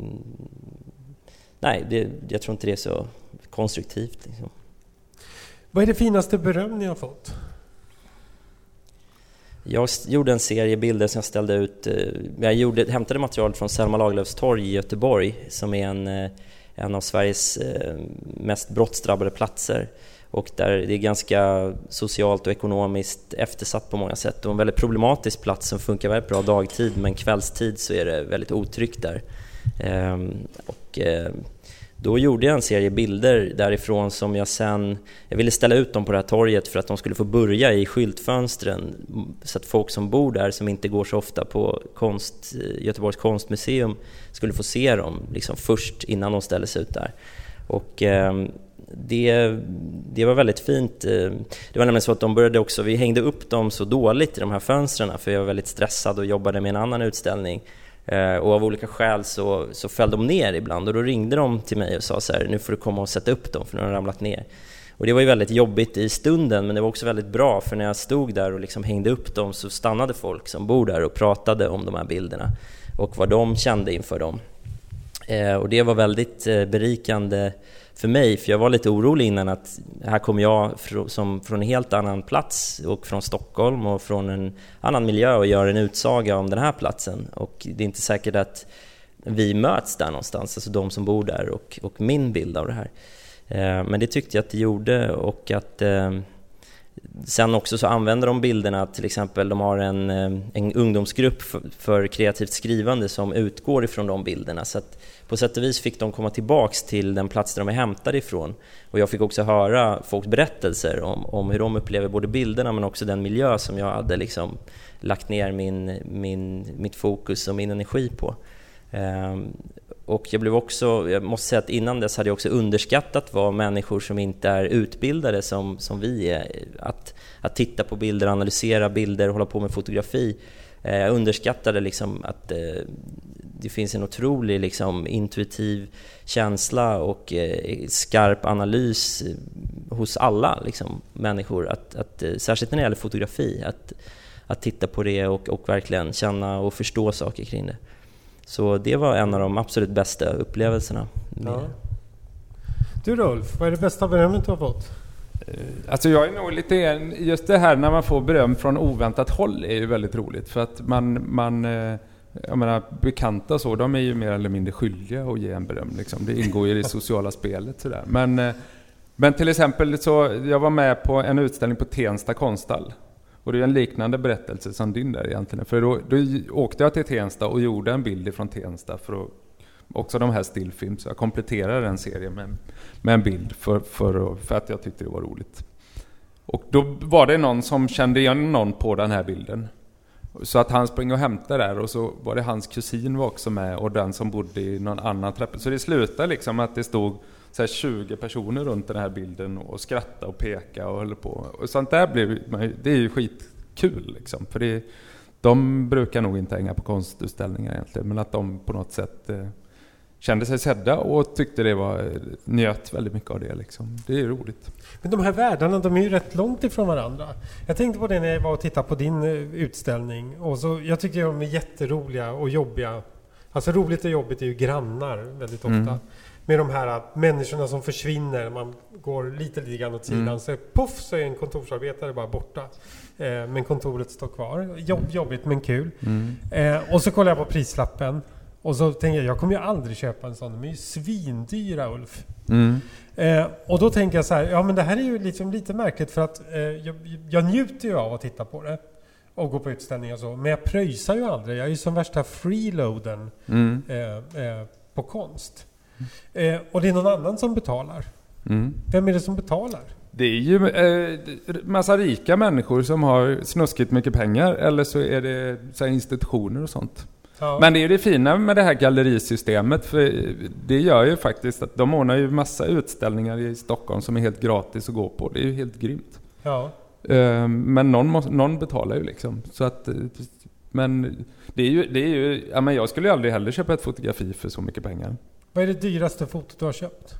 nej, det, jag tror inte det är så konstruktivt liksom. Vad är det finaste beröm ni har fått? Jag gjorde en serie bilder som jag ställde ut. Jag gjorde, hämtade material från Selma Lagerlöfs torg i Göteborg, som är en, en av Sveriges mest brottsdrabbade platser. Och där det är ganska socialt och ekonomiskt eftersatt på många sätt. Och en väldigt problematisk plats som funkar väldigt bra dagtid, men kvällstid så är det väldigt otryggt där. Och då gjorde jag en serie bilder därifrån som jag sen... Jag ville ställa ut dem på det här torget för att de skulle få börja i skyltfönstren, så att folk som bor där, som inte går så ofta på konst, Göteborgs konstmuseum, skulle få se dem liksom först innan de ställdes ut där. Och eh, det, det var väldigt fint. Det var nämligen så att de började också... Vi hängde upp dem så dåligt i de här fönstren, för jag var väldigt stressad och jobbade med en annan utställning. Och av olika skäl så, så föll de ner ibland, och då ringde de till mig och sa så här: nu får du komma och sätta upp dem, för nu har de ramlat ner. Och det var ju väldigt jobbigt i stunden, men det var också väldigt bra, för när jag stod där och liksom hängde upp dem så stannade folk som bor där och pratade om de här bilderna och vad de kände inför dem. Eh, och det var väldigt eh, berikande för mig, för jag var lite orolig innan att här kommer jag fr- som från en helt annan plats och från Stockholm och från en annan miljö och gör en utsaga om den här platsen, och det är inte säkert att vi möts där någonstans, alltså de som bor där och, och min bild av det här. Eh, men det tyckte jag att det gjorde, och att eh, sen också så använder de bilderna, till exempel de har en, en ungdomsgrupp för, för kreativt skrivande som utgår ifrån de bilderna, så att på sätt och vis fick de komma tillbaks till den plats där de är hämtade ifrån, och jag fick också höra folks berättelser om, om hur de upplever både bilderna men också den miljö som jag hade liksom lagt ner min, min, mitt fokus och min energi på. Um, och jag blev också, jag måste säga att innan dess hade jag också underskattat vad människor som inte är utbildade som, som vi är, att, att titta på bilder, analysera bilder, hålla på med fotografi. Uh, jag underskattade liksom att uh, det finns en otrolig liksom, intuitiv känsla och uh, skarp analys hos alla liksom, människor, att, att, uh, särskilt när det gäller fotografi, att, att titta på det och, och verkligen känna och förstå saker kring det. Så det var en av de absolut bästa upplevelserna. Ja. Du Rolf, vad är det bästa berömmet du har fått? Alltså jag är nog lite, just det här när man får beröm från oväntat håll är ju väldigt roligt, för att man, man jag menar, bekanta så, de är ju mer eller mindre skyldiga att ge en beröm liksom. Det ingår ju i det sociala spelet sådär. Men, men till exempel så, jag var med på en utställning på Tensta konsthall. Och det är en liknande berättelse som din där egentligen. För då, då åkte jag till Tensta och gjorde en bild från Tensta för att, också de här stillfilm. Så jag kompletterade den serien med, med en bild för, för, för att jag tyckte det var roligt. Och då var det någon som kände igen någon på den här bilden. Så att han sprang och hämtade där, och så var det hans kusin var också med och den som bodde i någon annan trappa. Så det slutade liksom att det stod så här tjugo personer runt den här bilden och skrattade och pekade och höll på. Och sånt där blev, det är ju skitkul liksom. För det, de brukar nog inte hänga på konstutställningar egentligen, men att de på något sätt eh, kände sig sedda och tyckte det var, njöt väldigt mycket av det liksom. Det är roligt. Men de här världarna, de är ju rätt långt ifrån varandra. Jag tänkte på det när jag var och tittade på din utställning, och så, jag tycker de är jätteroliga och jobbiga. Alltså roligt och jobbigt är ju grannar väldigt ofta. Mm. Med de här människorna som försvinner, man går lite lite grann åt sidan, mm. så puff så är en kontorsarbetare bara borta. Eh, men kontoret står kvar. Jobb, jobbigt men kul. Mm. Eh, och så kollar jag på prislappen. Och så tänker jag, jag kommer ju aldrig köpa en sån. De är ju svindyra, Ulf. Mm. Eh, och då tänker jag så här, ja men det här är ju liksom lite märkligt, för att eh, jag, jag njuter ju av att titta på det. Och gå på utställningar och så. Men jag pröjsar ju aldrig. Jag är ju som värsta freeloaden mm. eh, eh, på konst. Eh, och det är någon annan som betalar. Mm. Vem är det som betalar? Det är ju eh, massa rika människor som har snuskigt mycket pengar, eller så är det så här, institutioner och sånt. Ja. Men det är ju det fina med det här gallerisystemet, för det gör ju faktiskt att de ordnar ju massa utställningar i Stockholm som är helt gratis att gå på. Det är ju helt grymt. Ja. Eh, men någon, måste, någon betalar ju liksom. Så att, men det är ju, det är ju ja, men jag skulle ju aldrig heller köpa ett fotografi för så mycket pengar. Vad är det dyraste fotot du har köpt?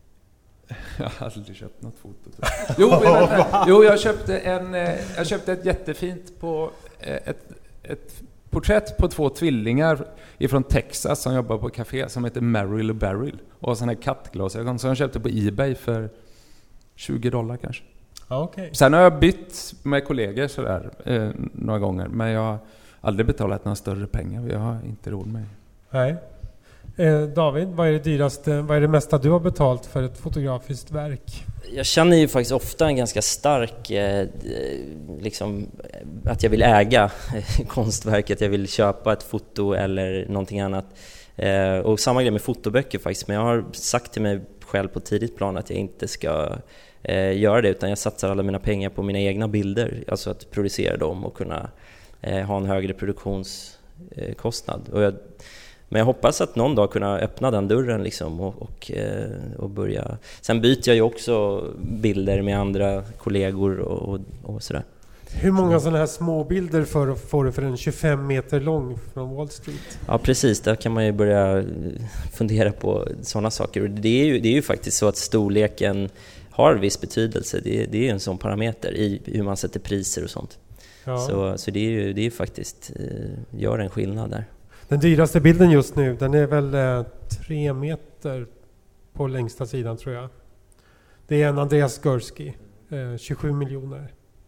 Jag har aldrig köpt något foto. Jo, men, jo jag, köpte en, jag köpte ett jättefint på ett, ett porträtt på två tvillingar ifrån Texas som jobbar på café som heter Merrill och Beryl. Och sådana här kattglasögon som jag köpte på eBay för tjugo dollar kanske. Okay. Sen har jag bytt med kollegor sådär eh, några gånger, men jag har aldrig betalat några större pengar. Jag har inte råd med. Nej. Eh, David, vad är det dyraste, vad är det mesta du har betalt för ett fotografiskt verk? Jag känner ju faktiskt ofta en ganska stark eh, liksom, att jag vill äga konstverket, jag vill köpa ett foto eller någonting annat. Eh, och samma grej med fotoböcker faktiskt, men jag har sagt till mig själv på tidigt plan att jag inte ska eh, göra det, utan jag satsar alla mina pengar på mina egna bilder, alltså att producera dem och kunna eh, ha en högre produktionskostnad. Eh, och jag Men jag hoppas att någon dag kunna öppna den dörren liksom och, och, och börja. Sen byter jag ju också bilder med andra kollegor och, och sådär. Hur många sådana här små bilder för, får du för en tjugofem meter lång från Wall Street? Ja precis, där kan man ju börja fundera på sådana saker. Och det är ju, det är ju faktiskt så att storleken har viss betydelse. Det, det är ju en sån parameter i hur man sätter priser och sånt. Ja. Så, så det är ju det är faktiskt gör en skillnad där. Den dyraste bilden just nu, den är väl eh, tre meter på längsta sidan tror jag. Det är en Andreas Gursky, eh, tjugosju miljoner.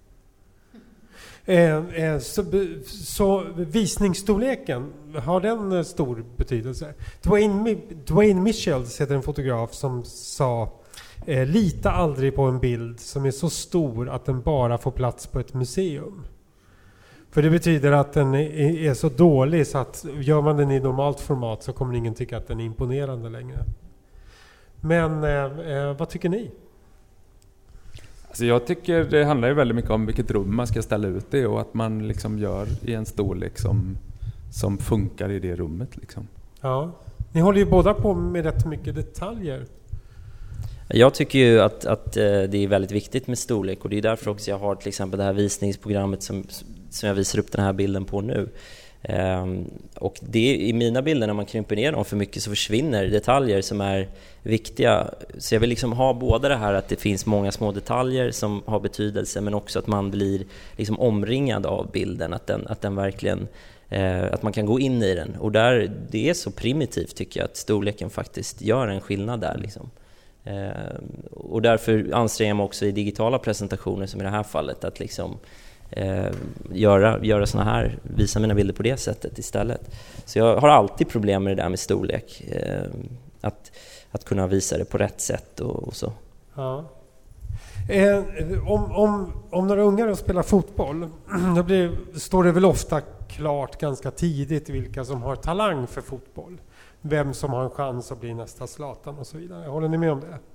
Eh, eh, så, så visningsstorleken, har den eh, stor betydelse? Dwayne, Dwayne Michels heter en fotograf som sa eh, lita aldrig på en bild som är så stor att den bara får plats på ett museum. För det betyder att den är, är så dålig så att gör man den i normalt format så kommer ingen tycka att den är imponerande längre. Men eh, eh, vad tycker ni? Alltså jag tycker det handlar ju väldigt mycket om vilket rum man ska ställa ut det och att man liksom gör i en storlek som, som funkar i det rummet. Liksom. Ja, ni håller ju båda på med rätt mycket detaljer. Jag tycker ju att, att det är väldigt viktigt med storlek och det är därför också jag har till exempel det här visningsprogrammet som, som jag visar upp den här bilden på nu. Um, och det, i mina bilder när man krymper ner dem för mycket så försvinner detaljer som är viktiga. Så jag vill liksom ha både det här att det finns många små detaljer som har betydelse men också att man blir liksom omringad av bilden, att den, att den verkligen uh, att man kan gå in i den. Och där, det är så primitivt tycker jag att storleken faktiskt gör en skillnad där liksom. Uh, och därför anstränger jag mig också i digitala presentationer som i det här fallet att liksom Eh, göra, göra såna här, visa mina bilder på det sättet istället. Så jag har alltid problem med det där med storlek, eh, att, att kunna visa det på rätt sätt och, och så. Ja. Eh, om, om, om några ungar spelar fotboll då blir, står det väl ofta klart ganska tidigt vilka som har talang för fotboll, vem som har en chans att bli nästa Zlatan och så vidare. Håller ni med om det?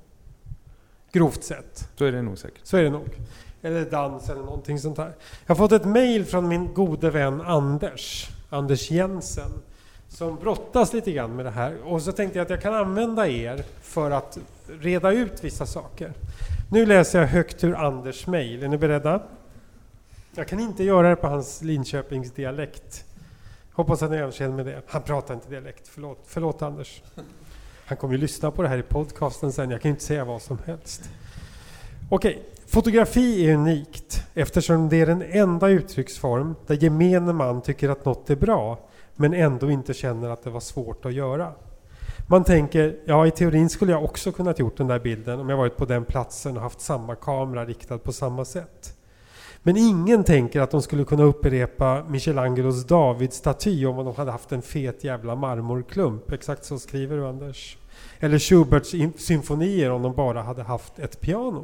Grovt sett. Så är det nog säkert. Så är det nog. Eller dans eller någonting sånt här. Jag har fått ett mejl från min gode vän Anders, Anders Jensen, som brottas lite grann med det här. Och så tänkte jag att jag kan använda er för att reda ut vissa saker. Nu läser jag högt ur Anders mejl. Är ni beredda? Jag kan inte göra det på hans Linköpings dialekt. Hoppas att ni överkänner med det. Han pratar inte dialekt. Förlåt, Förlåt Anders. Han kommer ju lyssna på det här i podcasten sen. Jag kan inte säga vad som helst. Okej. Fotografi är unikt eftersom det är den enda uttrycksform där gemene man tycker att något är bra men ändå inte känner att det var svårt att göra. Man tänker, ja i teorin skulle jag också kunnat gjort den där bilden om jag varit på den platsen och haft samma kamera riktad på samma sätt. Men ingen tänker att de skulle kunna upprepa Michelangelos David-staty om de hade haft en fet jävla marmorklump. Exakt så skriver du Anders. Eller Schuberts symfonier om de bara hade haft ett piano.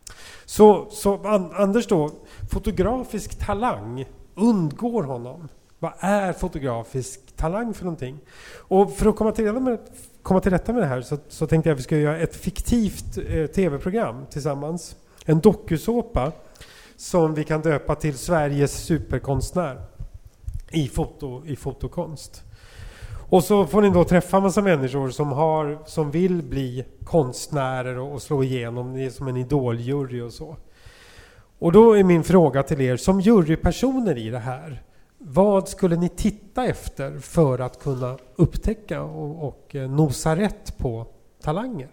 Så, så Anders då, fotografisk talang undgår honom. Vad är fotografisk talang för någonting? Och för att komma till rätta med, komma till rätta med det här så, så tänkte jag att vi ska göra ett fiktivt eh, tv-program tillsammans. En dokusåpa som vi kan döpa till Sveriges superkonstnär i, foto, i fotokonst. Och så får ni då träffa en massa människor som, har, som vill bli konstnärer och, och slå igenom. Ni är som en idoljury och så. Och då är min fråga till er som jurypersoner i det här. Vad skulle ni titta efter för att kunna upptäcka och, och nosa rätt på talanger?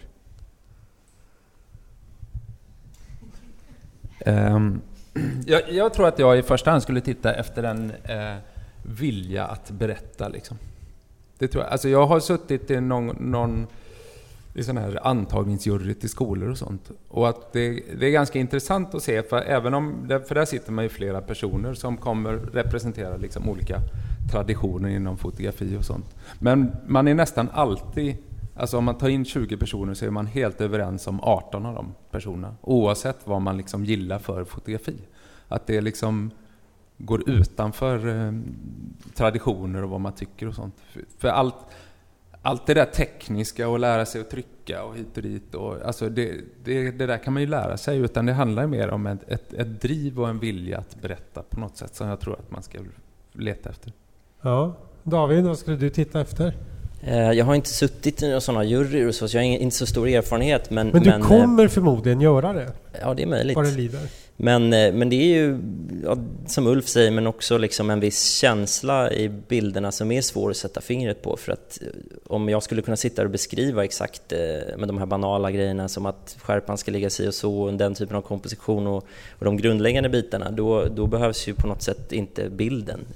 Um, jag, jag tror att jag i första hand skulle titta efter en eh, vilja att berätta liksom. Det tror jag. Alltså jag har suttit i någon, någon i sån här antagningsjury till skolor och sånt. Och att det, det är ganska intressant att se, för även om, för där sitter man ju flera personer som kommer representera liksom olika traditioner inom fotografi och sånt. Men man är nästan alltid, alltså om man tar in tjugo personer så är man helt överens om arton av de personerna. Oavsett vad man liksom gillar för fotografi. Att det liksom går utanför eh, traditioner och vad man tycker och sånt. För, för allt, allt det där tekniska och lära sig att trycka och hit och dit. Och, alltså det, det, det där kan man ju lära sig, utan det handlar mer om ett, ett, ett driv och en vilja att berätta på något sätt som jag tror att man ska leta efter. Ja, David, vad skulle du titta efter? Jag har inte suttit i några sådana juryer och så, så jag har inte så stor erfarenhet. Men, men du men, kommer förmodligen göra det? Ja, det är möjligt. Vad det lider. Men, men det är ju, ja, som Ulf säger, men också liksom en viss känsla i bilderna som är svår att sätta fingret på. För att om jag skulle kunna sitta och beskriva exakt med de här banala grejerna som att skärpan ska ligga sig och så, och den typen av komposition och, och de grundläggande bitarna, då, då behövs ju på något sätt inte bilden.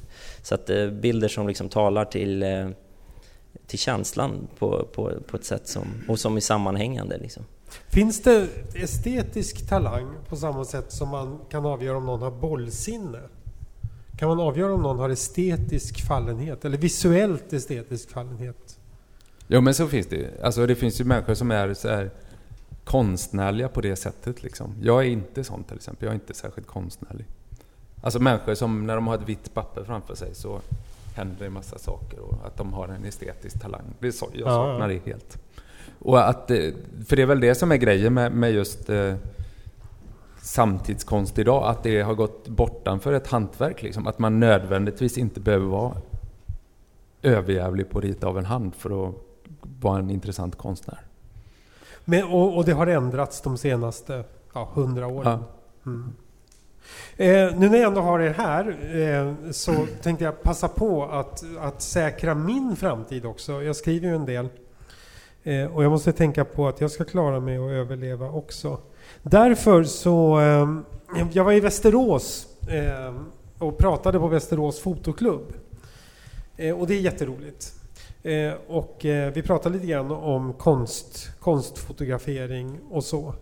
Så att eh, bilder som liksom talar till, eh, till känslan på, på, på ett sätt som, och som är sammanhängande liksom. Finns det estetisk talang på samma sätt som man kan avgöra om någon har bollsinne? Kan man avgöra om någon har estetisk fallenhet eller visuellt estetisk fallenhet? Jo, men så finns det. Alltså det finns ju människor som är så här konstnärliga på det sättet liksom. Jag är inte sån till exempel. Jag är inte särskilt konstnärlig. Alltså människor som när de har ett vitt papper framför sig så händer det en massa saker och att de har en estetisk talang. Det är så jag ja, saknar ja. det helt. Och att, för det är väl det som är grejen med, med just eh, samtidskonst idag, att det har gått bortanför ett hantverk liksom. Att man nödvändigtvis inte behöver vara överjävlig på rita av en hand för att vara en intressant konstnär. Men, och, och det har ändrats de senaste ja, hundra åren. Ja. Mm. Eh, nu när jag ändå har er här eh, så tänkte jag passa på att, att säkra min framtid också. Jag skriver ju en del. Eh, och jag måste tänka på att jag ska klara mig och överleva också. Därför så... Eh, jag var i Västerås eh, och pratade på Västerås fotoklubb. Eh, och det är jätteroligt. Eh, och eh, vi pratade lite grann om konst, konstfotografering och så.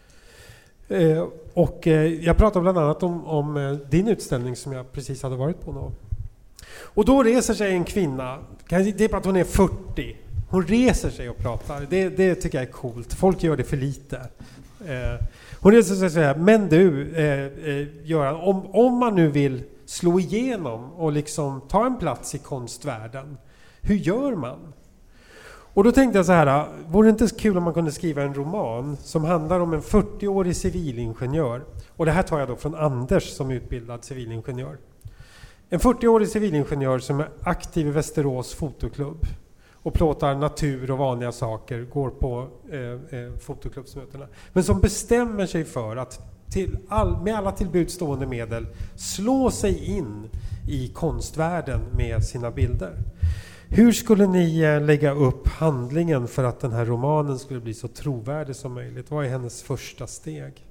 Eh, och eh, jag pratade bland annat om, om eh, din utställning som jag precis hade varit på nu. Och då reser sig en kvinna, det är bara att hon är fyrtio. Hon reser sig och pratar. Det, det tycker jag är coolt. Folk gör det för lite. Eh, hon reser sig och säger, men du eh, eh, Göran, om, om man nu vill slå igenom och liksom ta en plats i konstvärlden, hur gör man? Och då tänkte jag så här, vore det inte så kul om man kunde skriva en roman som handlar om en fyrtioårig civilingenjör. Och det här tar jag då från Anders som utbildad civilingenjör. En fyrtioårig civilingenjör som är aktiv i Västerås fotoklubb och plåtar natur och vanliga saker, går på eh, eh, fotoklubbsmötena. Men som bestämmer sig för att till all, med alla tillbudstående medel slå sig in i konstvärlden med sina bilder. Hur skulle ni lägga upp handlingen för att den här romanen skulle bli så trovärdig som möjligt? Vad är hennes första steg?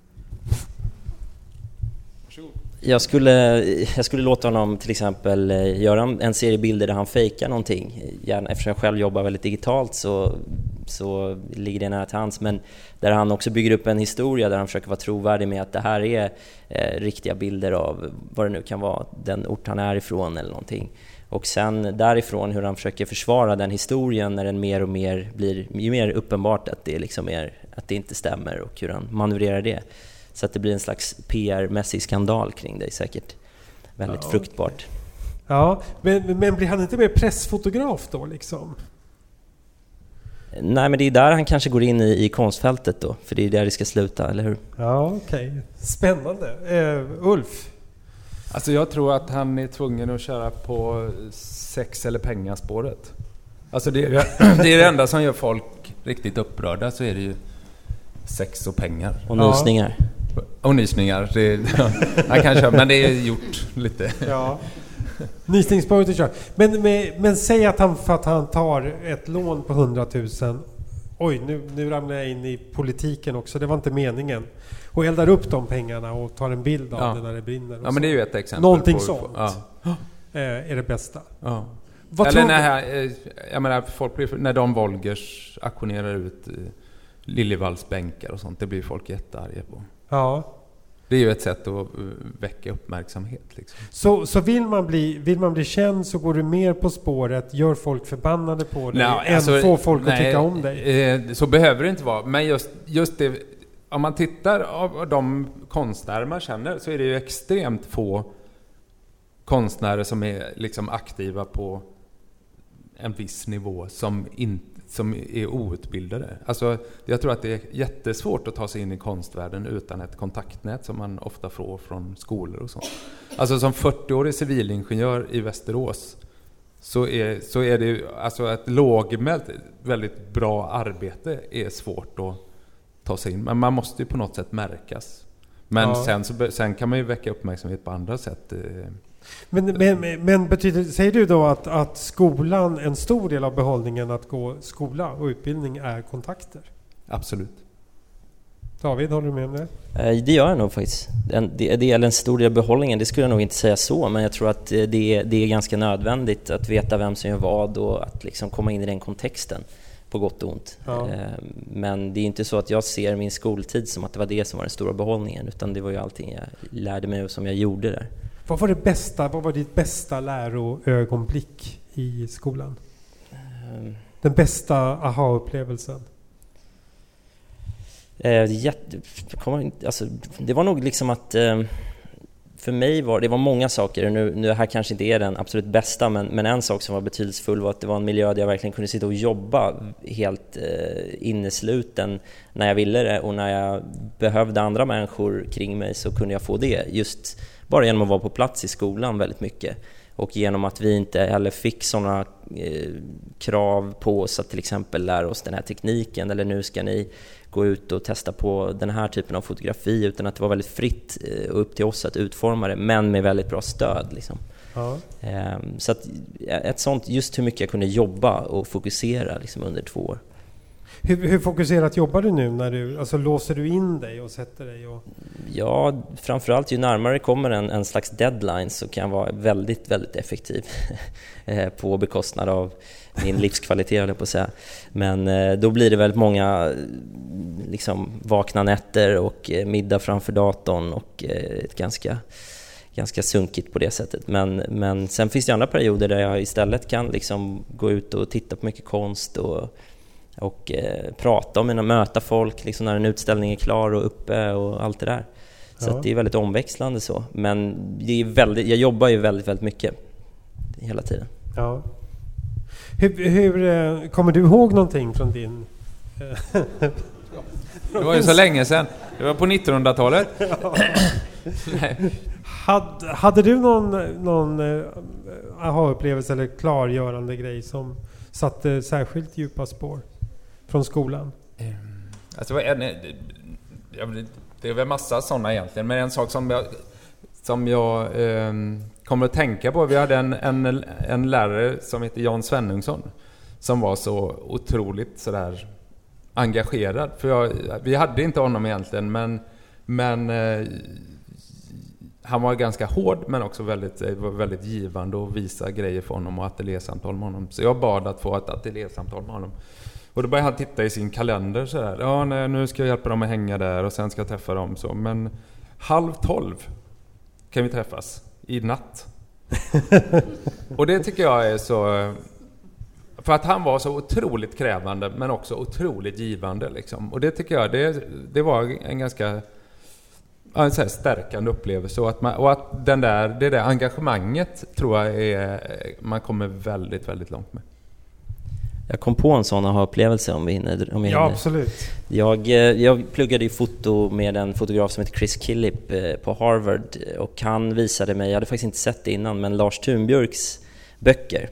Jag skulle, jag skulle låta honom till exempel göra en serie bilder där han fejkar någonting. Gärna, eftersom jag själv jobbar väldigt digitalt så, så ligger det nära till hands. Men där han också bygger upp en historia där han försöker vara trovärdig med att det här är eh, riktiga bilder av vad det nu kan vara, den ort han är ifrån eller någonting. Och sen därifrån hur han försöker försvara den historien när den mer och mer blir ju mer uppenbart att det, liksom är, att det inte stämmer och hur han manövrerar det. Så att det blir en slags P R-mässig skandal kring det säkert. Väldigt ja, fruktbart. Okay. Ja, men, men blir han inte mer pressfotograf då liksom? Nej, men det är där han kanske går in i, i konstfältet då. För det är där det ska sluta, eller hur? Ja, okej. Okay. Spännande. Uh, Ulf? Alltså jag tror att han är tvungen att köra på sex- eller pengaspåret. Alltså det är det, det är det enda som gör folk riktigt upprörda, så är det ju sex och pengar. Och nysningar. Ja. Och nysningar. Det, ja, kanske, men det är gjort lite. Ja. Nysningsspåret är kört. Men, men, men säg att han, för att han tar ett lån på hundratusen. Oj, nu, nu ramlar jag in i politiken också. Det var inte meningen. Och eldar upp de pengarna och tar en bild av ja. det när det brinner. Ja, men det är ju ett exempel. Någonting på, sånt ja. är det bästa. Ja. Vad Eller tror när, jag menar, folk blir, när de Wolgers aktionerar ut Liljevalchs bänkar och sånt, det blir folk jättearga på. Ja. Det är ju ett sätt att väcka uppmärksamhet. Liksom. Så, så vill, man bli, vill man bli känd så går du mer på spåret, gör folk förbannade på dig, no, än alltså, få folk nej, att tycka om dig. Eh, så behöver det inte vara. Men just, just det, om man tittar av de konstnärer man känner så är det ju extremt få konstnärer som är liksom aktiva på en viss nivå som inte som är outbildade. Alltså, jag tror att det är jättesvårt att ta sig in i konstvärlden utan ett kontaktnät som man ofta får från skolor och sånt. Alltså som fyrtioårig civilingenjör i Västerås så är, så är det alltså ett lågmält, väldigt bra arbete är svårt att ta sig in. Men man måste ju på något sätt märkas. Men ja. sen, så, sen kan man ju väcka uppmärksamhet på andra sätt. Men, men, men betyder, säger du då att, att skolan, en stor del av behållningen att gå skola och utbildning är kontakter? Absolut. David, håller du med om det? Det gör jag nog faktiskt. En, det, det är en stor del av behållningen, det skulle jag nog inte säga så, men jag tror att det är, det är ganska nödvändigt att veta vem som gör vad och att liksom komma in i den kontexten på gott och ont. Ja. Men det är inte så att jag ser min skoltid som att det var det som var den stora behållningen, utan det var ju allting jag lärde mig och som jag gjorde där. Vad var det bästa, vad var ditt bästa läroögonblick i skolan? Um, den bästa aha-upplevelsen? Eh, jätte, alltså, det var nog liksom att eh, för mig var det var många saker. Nu, nu här kanske inte är den absolut bästa, men, men en sak som var betydelsefull var att det var en miljö där jag verkligen kunde sitta och jobba helt eh, innesluten när jag ville det, och när jag behövde andra människor kring mig så kunde jag få det just bara genom att vara på plats i skolan väldigt mycket. Och genom att vi inte heller fick sådana eh, krav på oss att till exempel lära oss den här tekniken, eller nu ska ni gå ut och testa på den här typen av fotografi, utan att det var väldigt fritt eh, upp till oss att utforma det, men med väldigt bra stöd liksom. Ja. Eh, så att ett sånt, just hur mycket jag kunde jobba och fokusera liksom, under två år. Hur, hur fokuserat jobbar du nu? När du, alltså, låser du in dig och sätter dig? Och... Ja, framförallt ju närmare kommer en, en slags deadline så kan jag vara väldigt, väldigt effektiv på bekostnad av min livskvalitet, höll jag på att säga. Men eh, då blir det väldigt många liksom, vakna nätter och eh, middag framför datorn och eh, ett ganska, ganska sunkigt på det sättet. Men, men sen finns det andra perioder där jag istället kan liksom, gå ut och titta på mycket konst och och eh, prata om mina, möta folk liksom när en utställning är klar och uppe och allt det där. Så ja. Att det är väldigt omväxlande så. Men det är väldigt, jag jobbar ju väldigt, väldigt mycket hela tiden. Ja. Hur, hur kommer du ihåg någonting från din... Det var ju så länge sedan. Det var på nittonhundratalet. Ja. Had, hade du någon, någon uh, aha-upplevelse eller klargörande grej som satte särskilt djupa spår från skolan? Alltså, en, det är väl massa sådana egentligen, men en sak som jag, som jag eh, kommer att tänka på, vi hade en, en, en lärare som heter Jan Svenungsson som var så otroligt sådär engagerad, för jag, vi hade inte honom egentligen, men, men eh, han var ganska hård, men också väldigt, var väldigt givande att visa grejer för honom och ateljésamtal med honom. Så jag bad att få ett ateljésamtal med honom. Och då började han titta i sin kalender så här. Ja, nej, nu ska jag hjälpa dem att hänga där och sen ska jag träffa dem så. Men halv tolv kan vi träffas i natt. Och det tycker jag är så... För att han var så otroligt krävande, men också otroligt givande liksom. Och det tycker jag, det, det var en ganska... Ja, en så här stärkande upplevelse, och att, man, och att den där, det där engagemanget tror jag är, man kommer väldigt, väldigt långt med. Jag kom på en sån aha-upplevelse om vi hinner. Om vi ja, hinner. Absolut. Jag, jag pluggade i foto med en fotograf som heter Chris Killip på Harvard, och han visade mig, jag hade faktiskt inte sett det innan, men Lars Thunbjörks böcker.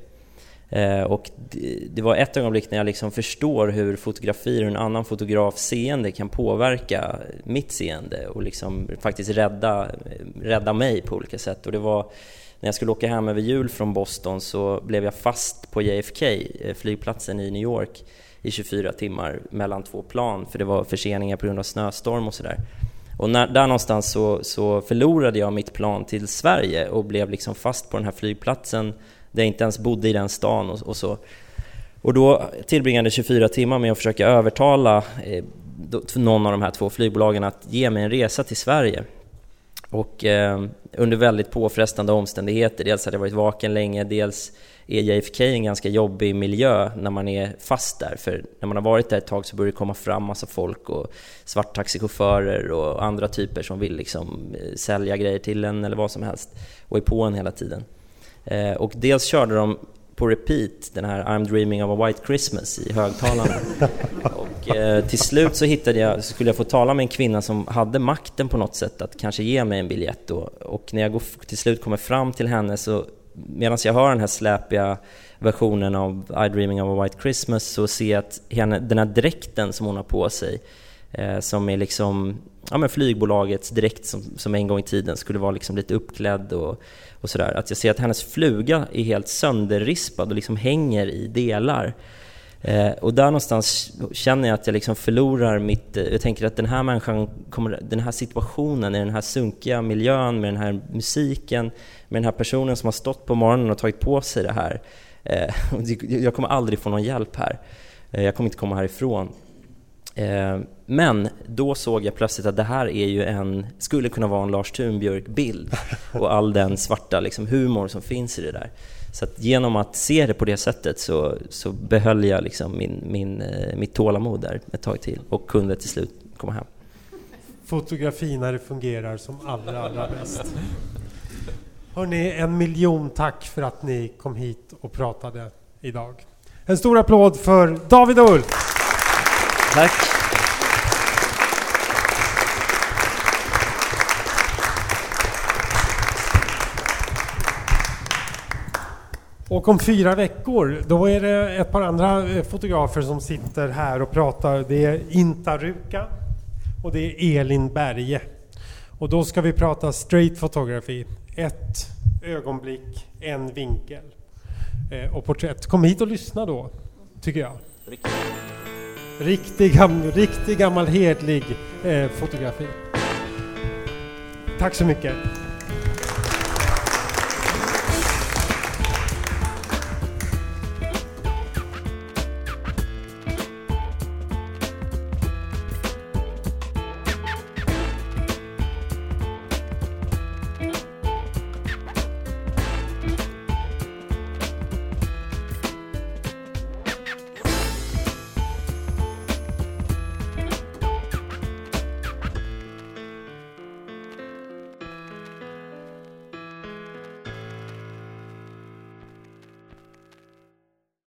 Eh, och det, det var ett ögonblick när jag liksom förstår hur fotografier, hur en annan fotografs seende kan påverka mitt seende och liksom faktiskt rädda, rädda mig på olika sätt. Och det var när jag skulle åka hem över jul från Boston, så blev jag fast på J F K, flygplatsen i New York, i tjugofyra timmar mellan två plan, för det var förseningar på grund av snöstorm och sådär. Och när, där någonstans så, så förlorade jag mitt plan till Sverige och blev liksom fast på den här flygplatsen där jag inte ens bodde i den stan och, och så. Och då tillbringade jag tjugofyra timmar med att försöka övertala eh, då, någon av de här två flygbolagen att ge mig en resa till Sverige. Och eh, under väldigt påfrestande omständigheter. Dels hade jag varit vaken länge, dels är J F K en ganska jobbig miljö när man är fast där. För när man har varit där ett tag så börjar det komma fram massa folk och svarttaxichaufförer och andra typer som vill liksom sälja grejer till en eller vad som helst och är på en hela tiden. Eh, och dels körde de på repeat den här I'm dreaming of a white Christmas i högtalarna. Och eh, till slut så hittade jag, så skulle jag få tala med en kvinna som hade makten på något sätt att kanske ge mig en biljett då. Och när jag går, till slut kommer fram till henne, så medan jag hör den här släpiga versionen av I dreaming of a white Christmas, så ser jag att henne, den här dräkten som hon har på sig, eh, som är liksom ja, men flygbolagets dräkt som, som en gång i tiden skulle vara liksom lite uppklädd och, och sådär. Att jag ser att hennes fluga är helt sönderrispad och liksom hänger i delar. Eh, och där någonstans känner jag att jag liksom förlorar mitt... Eh, jag tänker att den här människan kommer... Den här situationen, i den här sunkiga miljön, med den här musiken, med den här personen som har stått på morgonen och tagit på sig det här. Eh, och jag kommer aldrig få någon hjälp här. Eh, jag kommer inte komma härifrån. Eh, men då såg jag plötsligt att det här är ju en... Skulle kunna vara en Lars Thunbjörk-bild. Och all den svarta liksom, humor som finns i det där. Så att genom att se det på det sättet så, så behöll jag liksom min, min, eh, mitt tålamod där ett tag till och kunde till slut komma hem. Fotografi när det fungerar som allra, allra bäst. Hörrni, en miljon tack för att ni kom hit och pratade idag. En stor applåd för David och Ulf. Tack. Och om fyra veckor, då är det ett par andra fotografer som sitter här och pratar. Det är Inta Ruka och det är Elin Berge. Och då ska vi prata straight photography. Ett ögonblick, en vinkel eh, och porträtt. Kom hit och lyssna då, tycker jag. Riktig, gam, riktig gammal hedlig eh, fotografi. Tack så mycket.